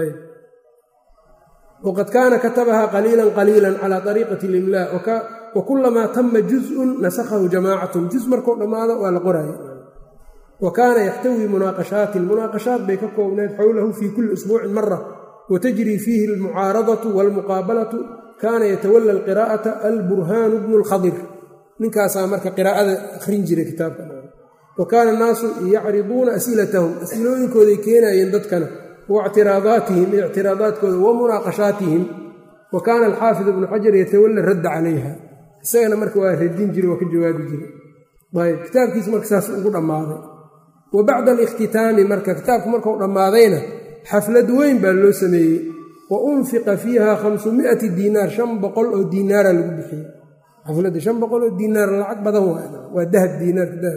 waqad kaana katabaha qaliilan qaliilan calaa ariiqati limlaa wa kulamaa tama juzun nasakhahu jamaacatun juz markuu dhammaado waa la qoraya wa kaana yaxtawii munaaqashaatin munaaqashaat bay ka koobneed xowlahu fii kulli usbuucin mara watajrii fiihi almucaaradatu waalmuqaabalatu kaana yatawala alqiraa'ata alburhaanu bnu lkhadir ninkaasaa marka qiraa'ada akhrin jiray kitaabka wa kaana annaasu yacriduuna asilatahum asilooyinkooday keenayeen dadkana waictiraadaatihim iyo ictiraadaadkooda wa munaaqashaatihim wa kaana alxaafid ibnu xajar yatawala radda calayha isagana marka waa radin jiray waa ka jawaabi jiray ayb kitaabkiisa marka saas ugu dhammaaday wa bacda aliktitaami marka kitaabku markau dhammaadayna xaflad weyn baa loo sameeyey wa unfiqa fiiha 500 diinaar 500 oo diinaara lagu bixiyey xafladda 500 oo diinaar lacag badan waa dahab diinaarka dahab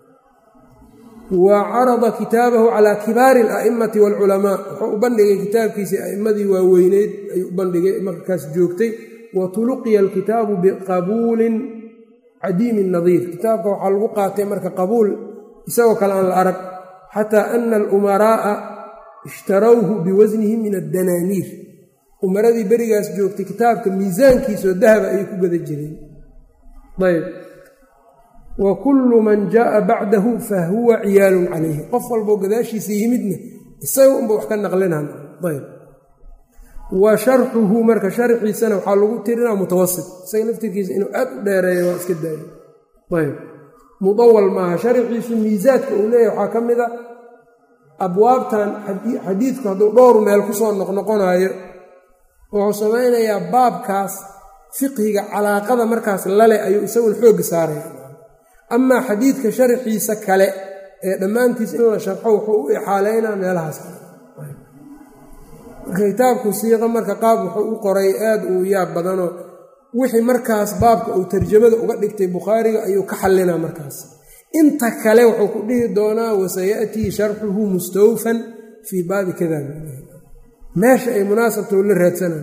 wa carada kitaabahu calaa kibaari ala'immati waalculamaa wuxuu u bandhigay kitaabkiisii a'immadii waaweyneyd ayuu u bandhigay markaas joogtay wa tuluqiya alkitaabu biqabuulin cadiimi nadiir kitaabka waxaa lagu qaatay marka qabuul isagoo kale aan la arag xataa ana alumaraa'a ishtarawhu biwasnihi min addanaaniir umaradii berigaas joogtay kitaabka miisaankiisoo dahaba ayay ku gada jireen ayb wa kullu man jaaa bacdahu fa huwa ciyaalun calayhi qof walboo gadaashiisa yimidna isaga unba wax ka naqlinaan ayb wa sharxuhu marka sharxiisana waxaa lagu tirinaa mutawasit isaga laftirkiisa inuu aad u dheereeyo waa iska daayo ayb mudawal maaha sharxiisu miisaadka uu leeyahy waxaa ka mid a abwaabtan xadiidku hadduu dhowr meel ku soo noqnoqonayo wuxuu samaynayaa baabkaas fiqhiga calaaqada markaas lale ayuu isaguna xoogga saaraya amaa xadiidka sharxiisa kale ee dhammaantiis in la sharxo wuxuu u ixaaleynaa meelahaas kale marka kitaabku siiqa marka qaab wuxuu u qoray aad uu yaab badanoo wixii markaas baabka uu tarjamada uga dhigtay bukhaariga ayuu ka xallinaa markaas inta kale wuxuu ku dhihi doonaa wasayatii sharxuhu mustawfan fii baabi kada meesha ay munaasabtoo la raadsanaan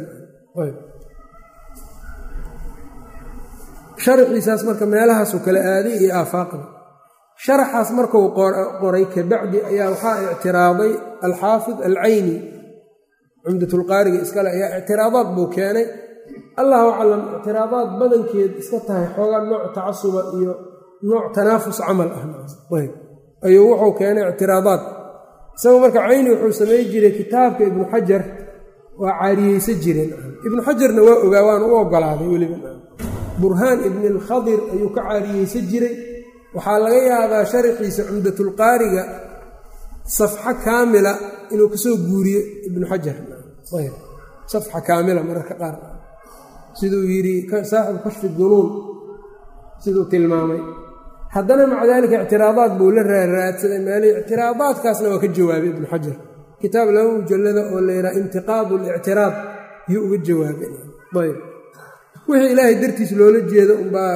sharxiisaas marka meelahaasuu kala aaday iyo aafaaqda sharaxaas markuu qoray kabacdi ayaa waxaa ictiraaday alxaafid alcayni cumdatulqaariga iskale ayaa ictiraadaad buu keenay allahu aclam ictiraadaad badankeed iska tahay xoogaa nooc tacasuba iyo nooc tanaafus camal ah ayuu wuxuu keenay ictiraadaad isagoo marka cayni wuxuu samey jiray kitaabka ibnu xajar waa caariyeysa jireen ibnu xajarna waa ogaa waana u ogolaaday weliba burhaan ibni alkhadir ayuu ka caariyeysa jiray waxaa laga yaabaa sharxiisa cumdatulqaariga safxa kaamila inuu kasoo guuriyo ibnu xajar safxa kaamila mararka qaar siduu yidhi saaxibu kashfi dunuun siduu tilmaamay haddana maca daalika ictiraadaad buu la raaraadsaday meelihii ictiraadaadkaasna waa ka jawaabay ibnu xajar kitaab laba mujallada oo la yidhaha intiqaadu alictiraad yuu uga jawaabay ayb wixii ilaahay dartiis loola jeedo unbaa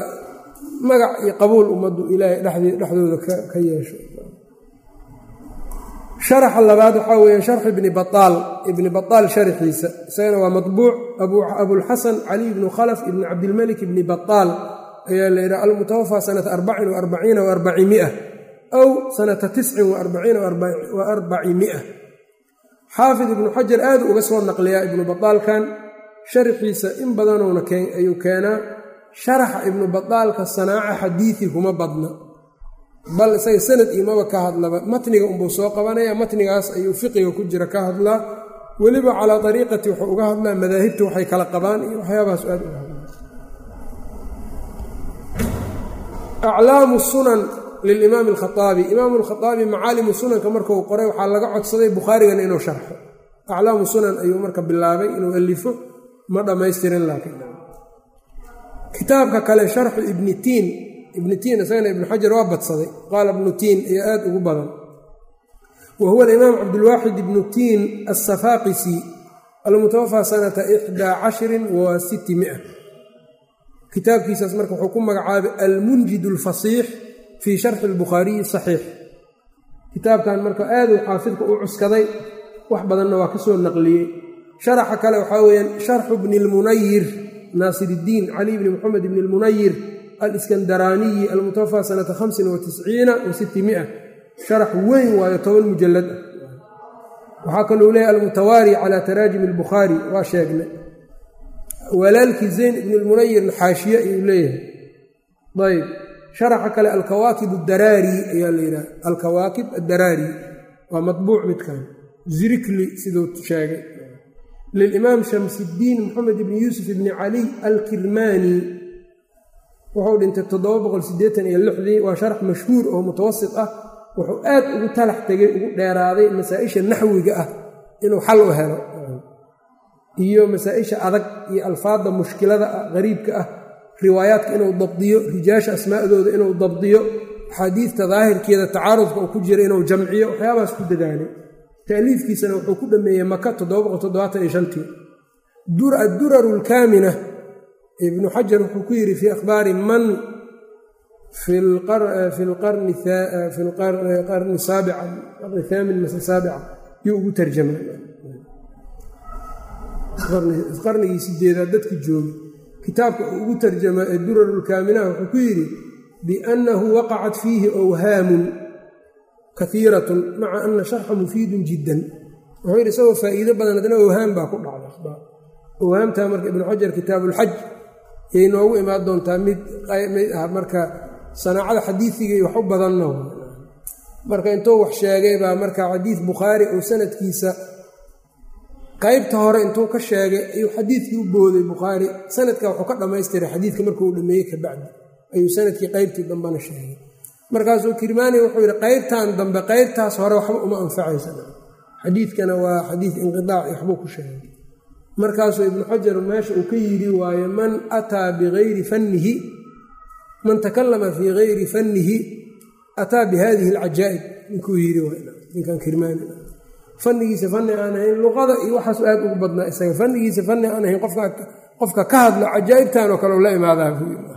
magac iyo qabuul ummaddu ilaahay dhexdooda ka yeesho sharaxa labaad waxaa weeyaan sharx ibni bataal sharxiisa isagana waa maطbuuc abulxasan cali ibnu khalaf ibni cabdilmalik ibni bataal ayaa la yidhaha almutawafaa sanata 44 و400 aw sanata 49 و400. xaafid ibnu xajar aad uga soo naqliyaa ibnu bataalkan sharxiisa in badanowna ayuu keenaa. sharaxa ibnu bataalka sanaaca xadiidi kuma badna, bal isaga sanad imaba ka hadlaba, matniga unbuu soo qabanaya, matnigaas ayuu fiqiga ku jira ka hadlaa, weliba calaa ariiqati wuxuu uga hadlaa madaahibta waxay kala qabaan iyo waxyaabahaas aad uga hadlaa. aclaamu sunan lilimaam alkhaaabi, imaamu alkhaaabi macaalimu sunanka markuu qoray waxaa laga codsaday bukhaarigana inuu sharxo. aclaamu sunan ayuu marka bilaabay inuu alifo, ma dhammaystirin. laakiin kitaabka kale sharxu ibni tiin isagana ibnu xajar waa badsaday, qaala ibnu tiin ayaa aad ugu badan. wa huwa alimaam cabdulwaaxid ibnu tiin assafaaqisi almutawafaa sanata 11 و600. kitaabkiisaas marka wuxuu ku magacaabay almunjid alfasiix fii sharxi albukhaariyi saxiix. kitaabkan marka aad uu xaafidka u cuskaday, wax badanna waa ka soo naqliyey. sharaxa kale waxaa weeyaan sharxu bni lmunayir naasir iddiin cali bni moxamed ibni lmunayir aliskandaraaniyi almutawafaa sanata 95 و600. sharax weyn waayo 10 mujalad ah. waxaa kalou leeyahy almutawaari calaa taraajimi albukhaari, waa sheegnay. walaalkii zayn ibni lmunayirna xaashiye ayuu leeyahay. ayb sharaxa kale alkawaakib addaraari ayaa la yidhaha, alkawaakib addaraari waa maطbuuc midkan zirikli siduu sheegay. lilimaam shamsiddiin moxamed ibni yuusuf ibni cali alkirmaani, wuxuu dhintay 786. waa sharax mashhuur oo mutawasit ah. wuxuu aad ugu talax tegay, ugu dheeraaday masaa-isha naxwiga ah inuu xal u helo, iyo masaa-isha adag iyo alfaadda mushkilada ah, qariibka ah, riwaayaadka inuu dabdiyo, rijaasha asmaa'dooda inuu dabdiyo, axaadiidta daahirkeeda tacaarudka uu ku jira inuu jamciyo, waxyaabahaas ku dadaalay. taaliifkiisana wuxuu ku dhameeyey maka 775. adduraru lkaamina ibnu xajar wuxuu ku yidhi fii akhbaari man fi qarni aamin mase saabica yuu ugu tarjamay, qarnigii 8aad dadki joogay. kitaabka uu ugu tarjama ee duraru lkaaminaha wuxuu ku yidhi biannahu waqacat fiihi awhaamun kaiiratun maca ana sharxa mufiidun jiddan. wuxuu yidhi isagoo faa'iido badan haddana awhaam baa ku dhacda. awhaamtaa marka ibnu xajar kitaabuulxaj yay noogu imaan doontaa mid ah marka sanaacada xadiidiga iyo wax u badanna. marka intuu wax sheegay baa marka xadiid bukhaari uu sanadkiisa qaybta hore intuu ka sheegay ayuu xadiidkii u booday bukhaari, sanadka wuxuu ka dhammaystiray xadiidka markuu dhameeyey kabacdi ayuu sanadkii qaybtii dambena sheegay. markaasuu kirmaani wuxuu yidhi qaybtan dambe qaybtaas hore waxba uma anfacaysa, xadiidkana waa xadiid inqidaac waxbuu ku sheegay. markaasuu ibnu xajar meesha uu ka yidhi waaye man ataa bigayri fannihi, man takallama fii gayri fannihi ataa bihadihi alcajaa'ib ninkuu yidhi ninkan kirmaani. fannigiisa fanni aan ahayn luqada iyo waxaasu aad ugu badnaa isaga, fannigiisa fanni aan ahayn qofka ka hadlo cajaa'ibtan oo kale u la imaadaa buu yidhi.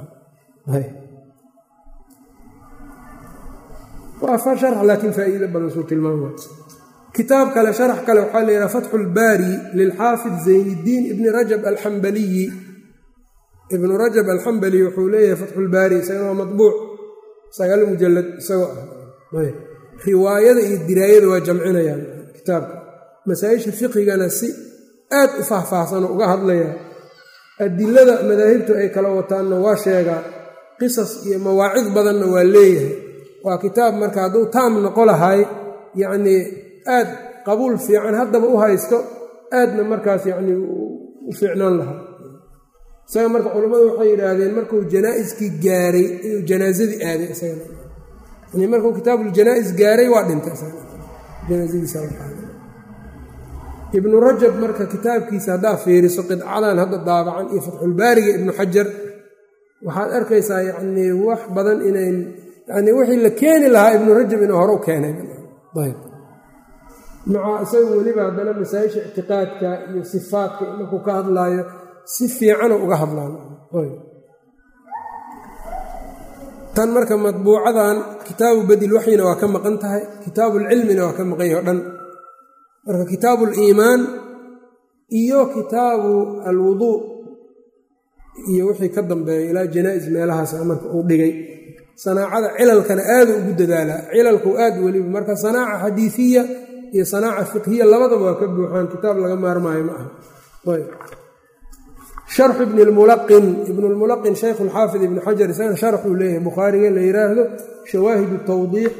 waa sharx laakiin faa'iido badan suu tilmaama. kitaab kale sharax kale waxaa la yidhaha fatxu lbaari lilxaafid zayniddiin ibni rajab alxambaliyi. ibnu rajab alxambali wuxuu leeyahay fatxulbaari, isagana waa maطbuuc 9 mujalad isagoo ah. riwaayada iyo diraayada waa jamcinayaan kitaabka. masaa-isha fiqigana si aad u faahfaahsan uga hadlayaa. adilada madaahibtu ay kala wataanna waa sheegaa, qisas iyo mawaacid badanna waa leeyahay. waa kitaab marka hadduu taam noqo lahay yacnii aad qabuul fiican haddaba u haysto, aadna markaas yacnii u fiicnaan lahaa. isaga marka culammadu waxay yidhaahdeen markuu janaa'iskii gaaray inuu janaasadii aaday. isagana yani markuu kitaabuljanaa'is gaaray waa dhintay janaasadiisa. ibnu rajab marka kitaabkiisa haddaa fiiriso qidcadan hadda daabacan iyo fatxulbaariga ibnu xajar waxaad arkaysaa yacnii wax badan inayn yani wixii la keeni lahaa ibnu rajab inuu hore u keenay. ayb maca isaga weliba haddana masaa-isha ictiqaadka iyo sifaadka markuu ka hadlaayo si fiicano uga hadlaan. tan marka madbuucadan kitaabu badil waxyina waa ka maqan tahay, kitaabulcilmina waa ka maqan yahay o dhan. marka kitaabuliimaan iyo kitaabu alwuduu iyo wixii ka dambeeya ilaa janaa-is meelahaas marka uu dhigay. sanaacada cilalkana aada ugu dadaalaa, cilalku aad weliba marka sanaaca xadiiiya iyo sanaaca fiqhiya labadaba waa ka buuxaan, kitaab laga maarmaayo ma aha. ayb sharxu ibn lmulaqin shaykhu lxaafid ibn xajar isagana sharxuu leeyahay bukhaariga la yiraahdo shawaahidu tawdiix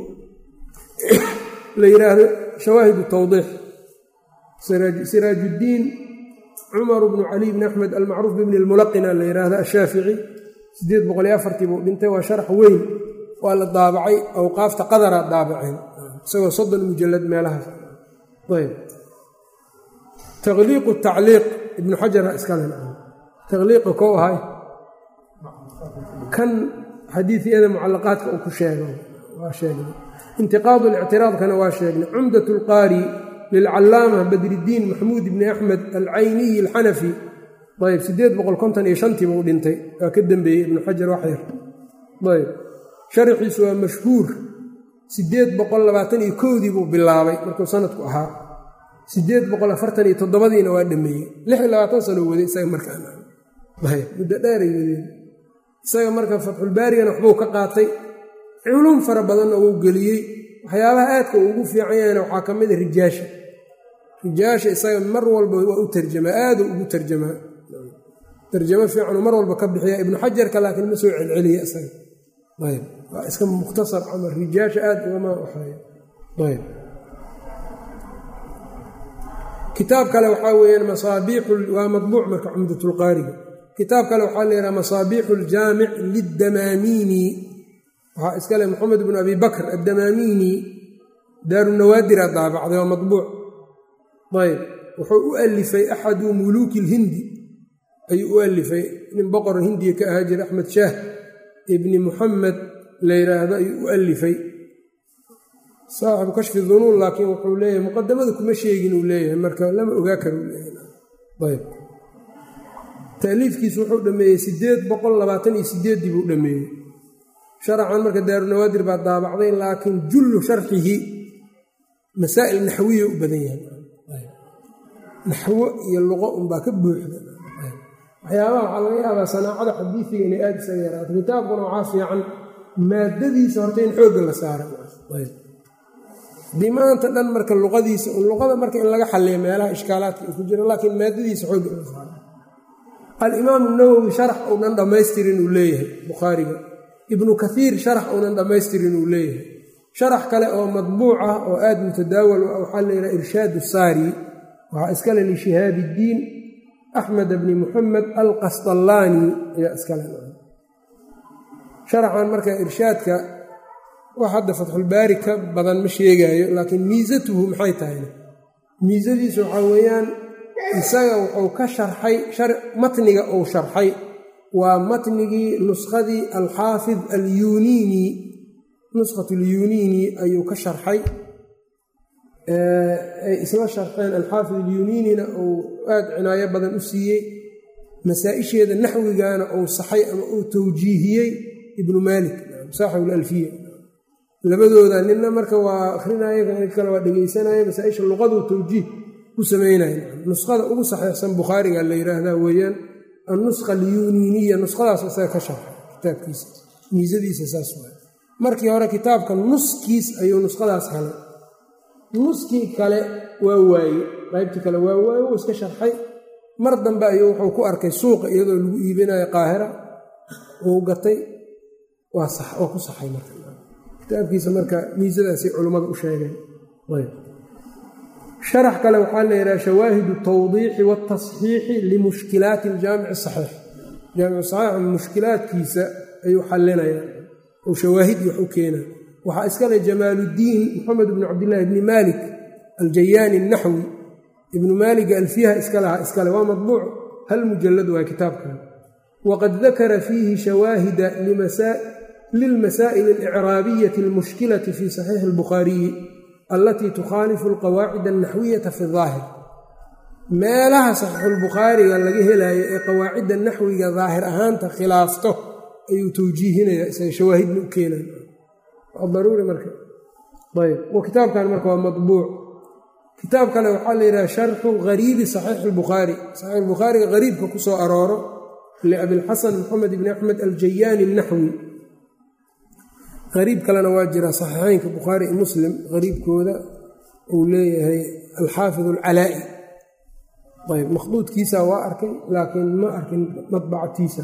siraajuddiin cumar bnu cali bni axmed almacruuf bibni lmulaqina la yiraahdo ashaafici 804 buu dhintay. waa sharax weyn, waa la daabacay, awqaafta qadara daabaceen isagoo 30 mujallad meelahaas. ayb taqliiqu tacliiq ibnu xajara iskale taqliiqa kow ahay kan xadiiiyada mucalaqaadka uu ku sheego waa sheegnay. intiqaadu lictiraadkana waa sheegnay. cumdat lqaari lilcallaama badriddiin maxmuud ibni axmed alcayniyi alxanafi ayb 855 buu dhintay, waa ka dembeeyey ibnu xajar waxyar. ayb sharxiisu waa mashhuur 821 buu bilaabay markuu sanadku ahaa 847diina waa dhameeyey 26 sano waday isaga markaa muddo dheeray wadeen isaga marka fatxulbaarigana waxbuu ka qaatay, culum fara badanna wuu geliyey. waxyaabaha aadka ugu fiican yahayna waxaa ka mid a rijaasha isaga mar walba waa u tarjamaa, aadu ugu tarjamaa, tarjamo fiicanu mar walba ka bixiya. ibnu xajarka laakiin ma soo celceliya isaga. ayb waa iska mukhtasar camal, rijaasha aad ugama waxeeya. ayb kitaab kale waxaa weeyaan waa madbuuc marka cumdatulqaariga. kitaab kale waxaa la yidhaha masaabiixu ljaamic liddamaamiini, waxaa iskale moxamed bnu abi bakr addamaamiini, daarunawaadir a daabacday, waa madbuuc. ayb wuxuu u alifay axadu muluuki lhindi ayuu u alifay, nin boqor hindiya ka ahaa jira axmed shaah ibni muxamed la yidhaahdo ayuu u alifay, saaxibu kashfi dunuun. laakiin wuxuu leeyahay muqadamada kuma sheegin uu leeyahay, marka lama ogaa karo uu leeyahay. ayb taaliifkiisu wuxuu dhameeyey 828 buu dhameeyey. sharacan marka daarunawaadir baa daabacday, laakiin jullu sharxihi masaa'il naxwiya u badan yahay, naxwo iyo luqo unbaa ka buuxda. waxyaabaha waxaa laga yaabaa sanaacada xadiiiga inay aada isaga yaraato. kitaabkuna waxaa fiican maadadiisa horta in xoogga la saara. haddii maanta dhan marka luqada marka in laga xalliyo meelaha ishkaalaadka ay ku jira, laakiin maadadiisa xoogga la saara. alimaamu nawowi sharax uunan dhammaystirin uu leeyahay bukhaariga. ibnu kaiir sharax uunan dhammaystirin uu leeyahay. sharax kale oo madbuuc ah oo aada mutadaawal u ah waxaa la yidhaha irshaadu saari, waxaa iskale lishihaabiddiin axmed bni muxamed alqasdallaani ayaa iskale. sharaxan marka irshaadka wax hadda fatxulbaari ka badan ma sheegaayo, laakiin miisatuhu maxay tahayna miisadiisu waxaa weeyaan isaga wuxuu ka sharxay matniga uu sharxay waa matnigii nuskadii alxaafid alyuniini, nuskat alyuniini ayuu ka sharxay. ay isla sharxeen alxaafid alyuniinina uu aada cinaayo badan u siiyey. masaa-isheeda naxwigana uu saxay ama uu tawjiihiyey ibnu maalik saaxibu alfiya. labadooda nina marka waa akrinaya, kale waa dhegeysanaya, masaa-isha luqaduu tawjiih ku sameynaya. nuskhada ugu saxiixsan bukhaariga la yiraahdaa weeyaan annuskha alyuniiniya, nuskhadaas isaga ka sharxay kitaabkiisa. miisadiisa saas waay. markii hore kitaabka nuskiis ayuu nuskhadaas helay, nuskii kale waa waaye, qaybtii kale waa waaye, wuu iska sharxay. mar dambe ayuu wuxuu ku arkay suuqa iyadoo lagu iibinayo qaahira, uu gatay, waa ku saxay marka kitaabkiisa. marka miisadaasay culummada u sheegeen. sharax kale waxaa la yidhaha shawaahidu tawdiixi waatasxiixi limushkilaati aljaamici asaxiix. jaamicu saxiixa mushkilaadkiisa ayuu xallinaya oo shawaahid wax u keena. waxaa iskale jamaaluddiin moxamed bnu cabdillaahi bni maalik aljayaani naxwi, ibnu maaliga alfiyaha iskale waa madbuuc, hal mujallad waa kitaabkan. waqad dakara fiihi shawaahida lilmasaa'il alicraabiyati almushkilati fi saxiixi albukhaariyi allatii tukhaalifu alqawaacid alnaxwiyata fi daahir. meelaha saxiixulbukhaariga laga helayo ee qawaacidda naxwiga daahir ahaanta khilaafto ayuu tawjiihinaya isaga shawaahidna u keenay waa daruuri marka ayb kitaabkan marka waa maطbuuc kitaab kale waxaa la yidhaha sharxu gariibi saxiix اlbukhaari saxiix اlbukhaariga gariibka ku soo arooro liabilxasan moxamed ibni axmed aljayaani الnaxwi gariib kalena waa jira saxiixeynka bukhaari iyo muslim gariibkooda uu leeyahay alxaafid alcalaa'i ayb makhduudkiisa waa arkay laakiin ma arkin madbacatiisa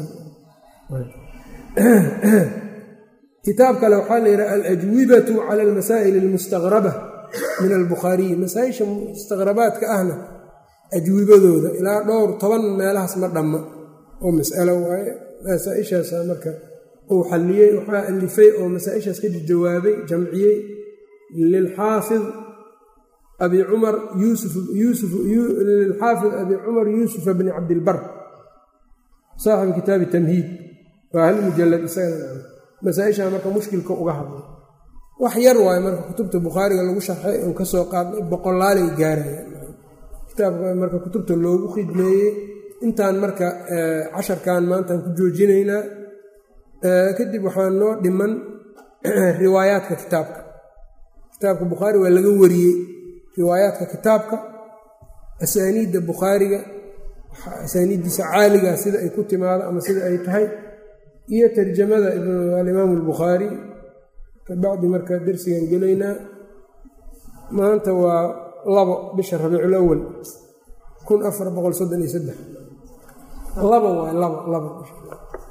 kitaab kale waxaa la yidhaha alajwibatu cala almasaa'il almustagraba min albukhaariyi masaa-isha mustaqrabaadka ahna ajwibadooda ilaa dhowr 10 meelahaas ma dhamma oo mas'alo waaye masaa-ishaasa marka uu xalliyey waxaa alifay oo masaa-ishaas ka jawaabay jamciyey lilxaafid abi cumar lilxaafid abi cumar yuusuf bni cabdilbar saaxibu kitaabi tamhiid waa hal mujalad isagana masaa-ishaa marka mushkilka uga hadlay wax yar waaye marka kutubta bukhaariga lagu sharxay un ka soo qaadnay boqolaalay gaaraya kitaabka marka kutubta loogu khidmeeyey intaan marka casharkan maantaan ku joojinaynaa kadib waxaa noo dhiman riwaayaadka kitaabka bukhaari waa laga wariyey riwaayaadka kitaabka asaaniidda bukhaariga asaaniiddiisa caaliga sida ay ku timaado ama sida ay tahay iyo tarjamada alimaamu albukhaari kabacdi marka darsigan gelaynaa maanta waa 2 bisha rabiicul awal 1433 2 waay 2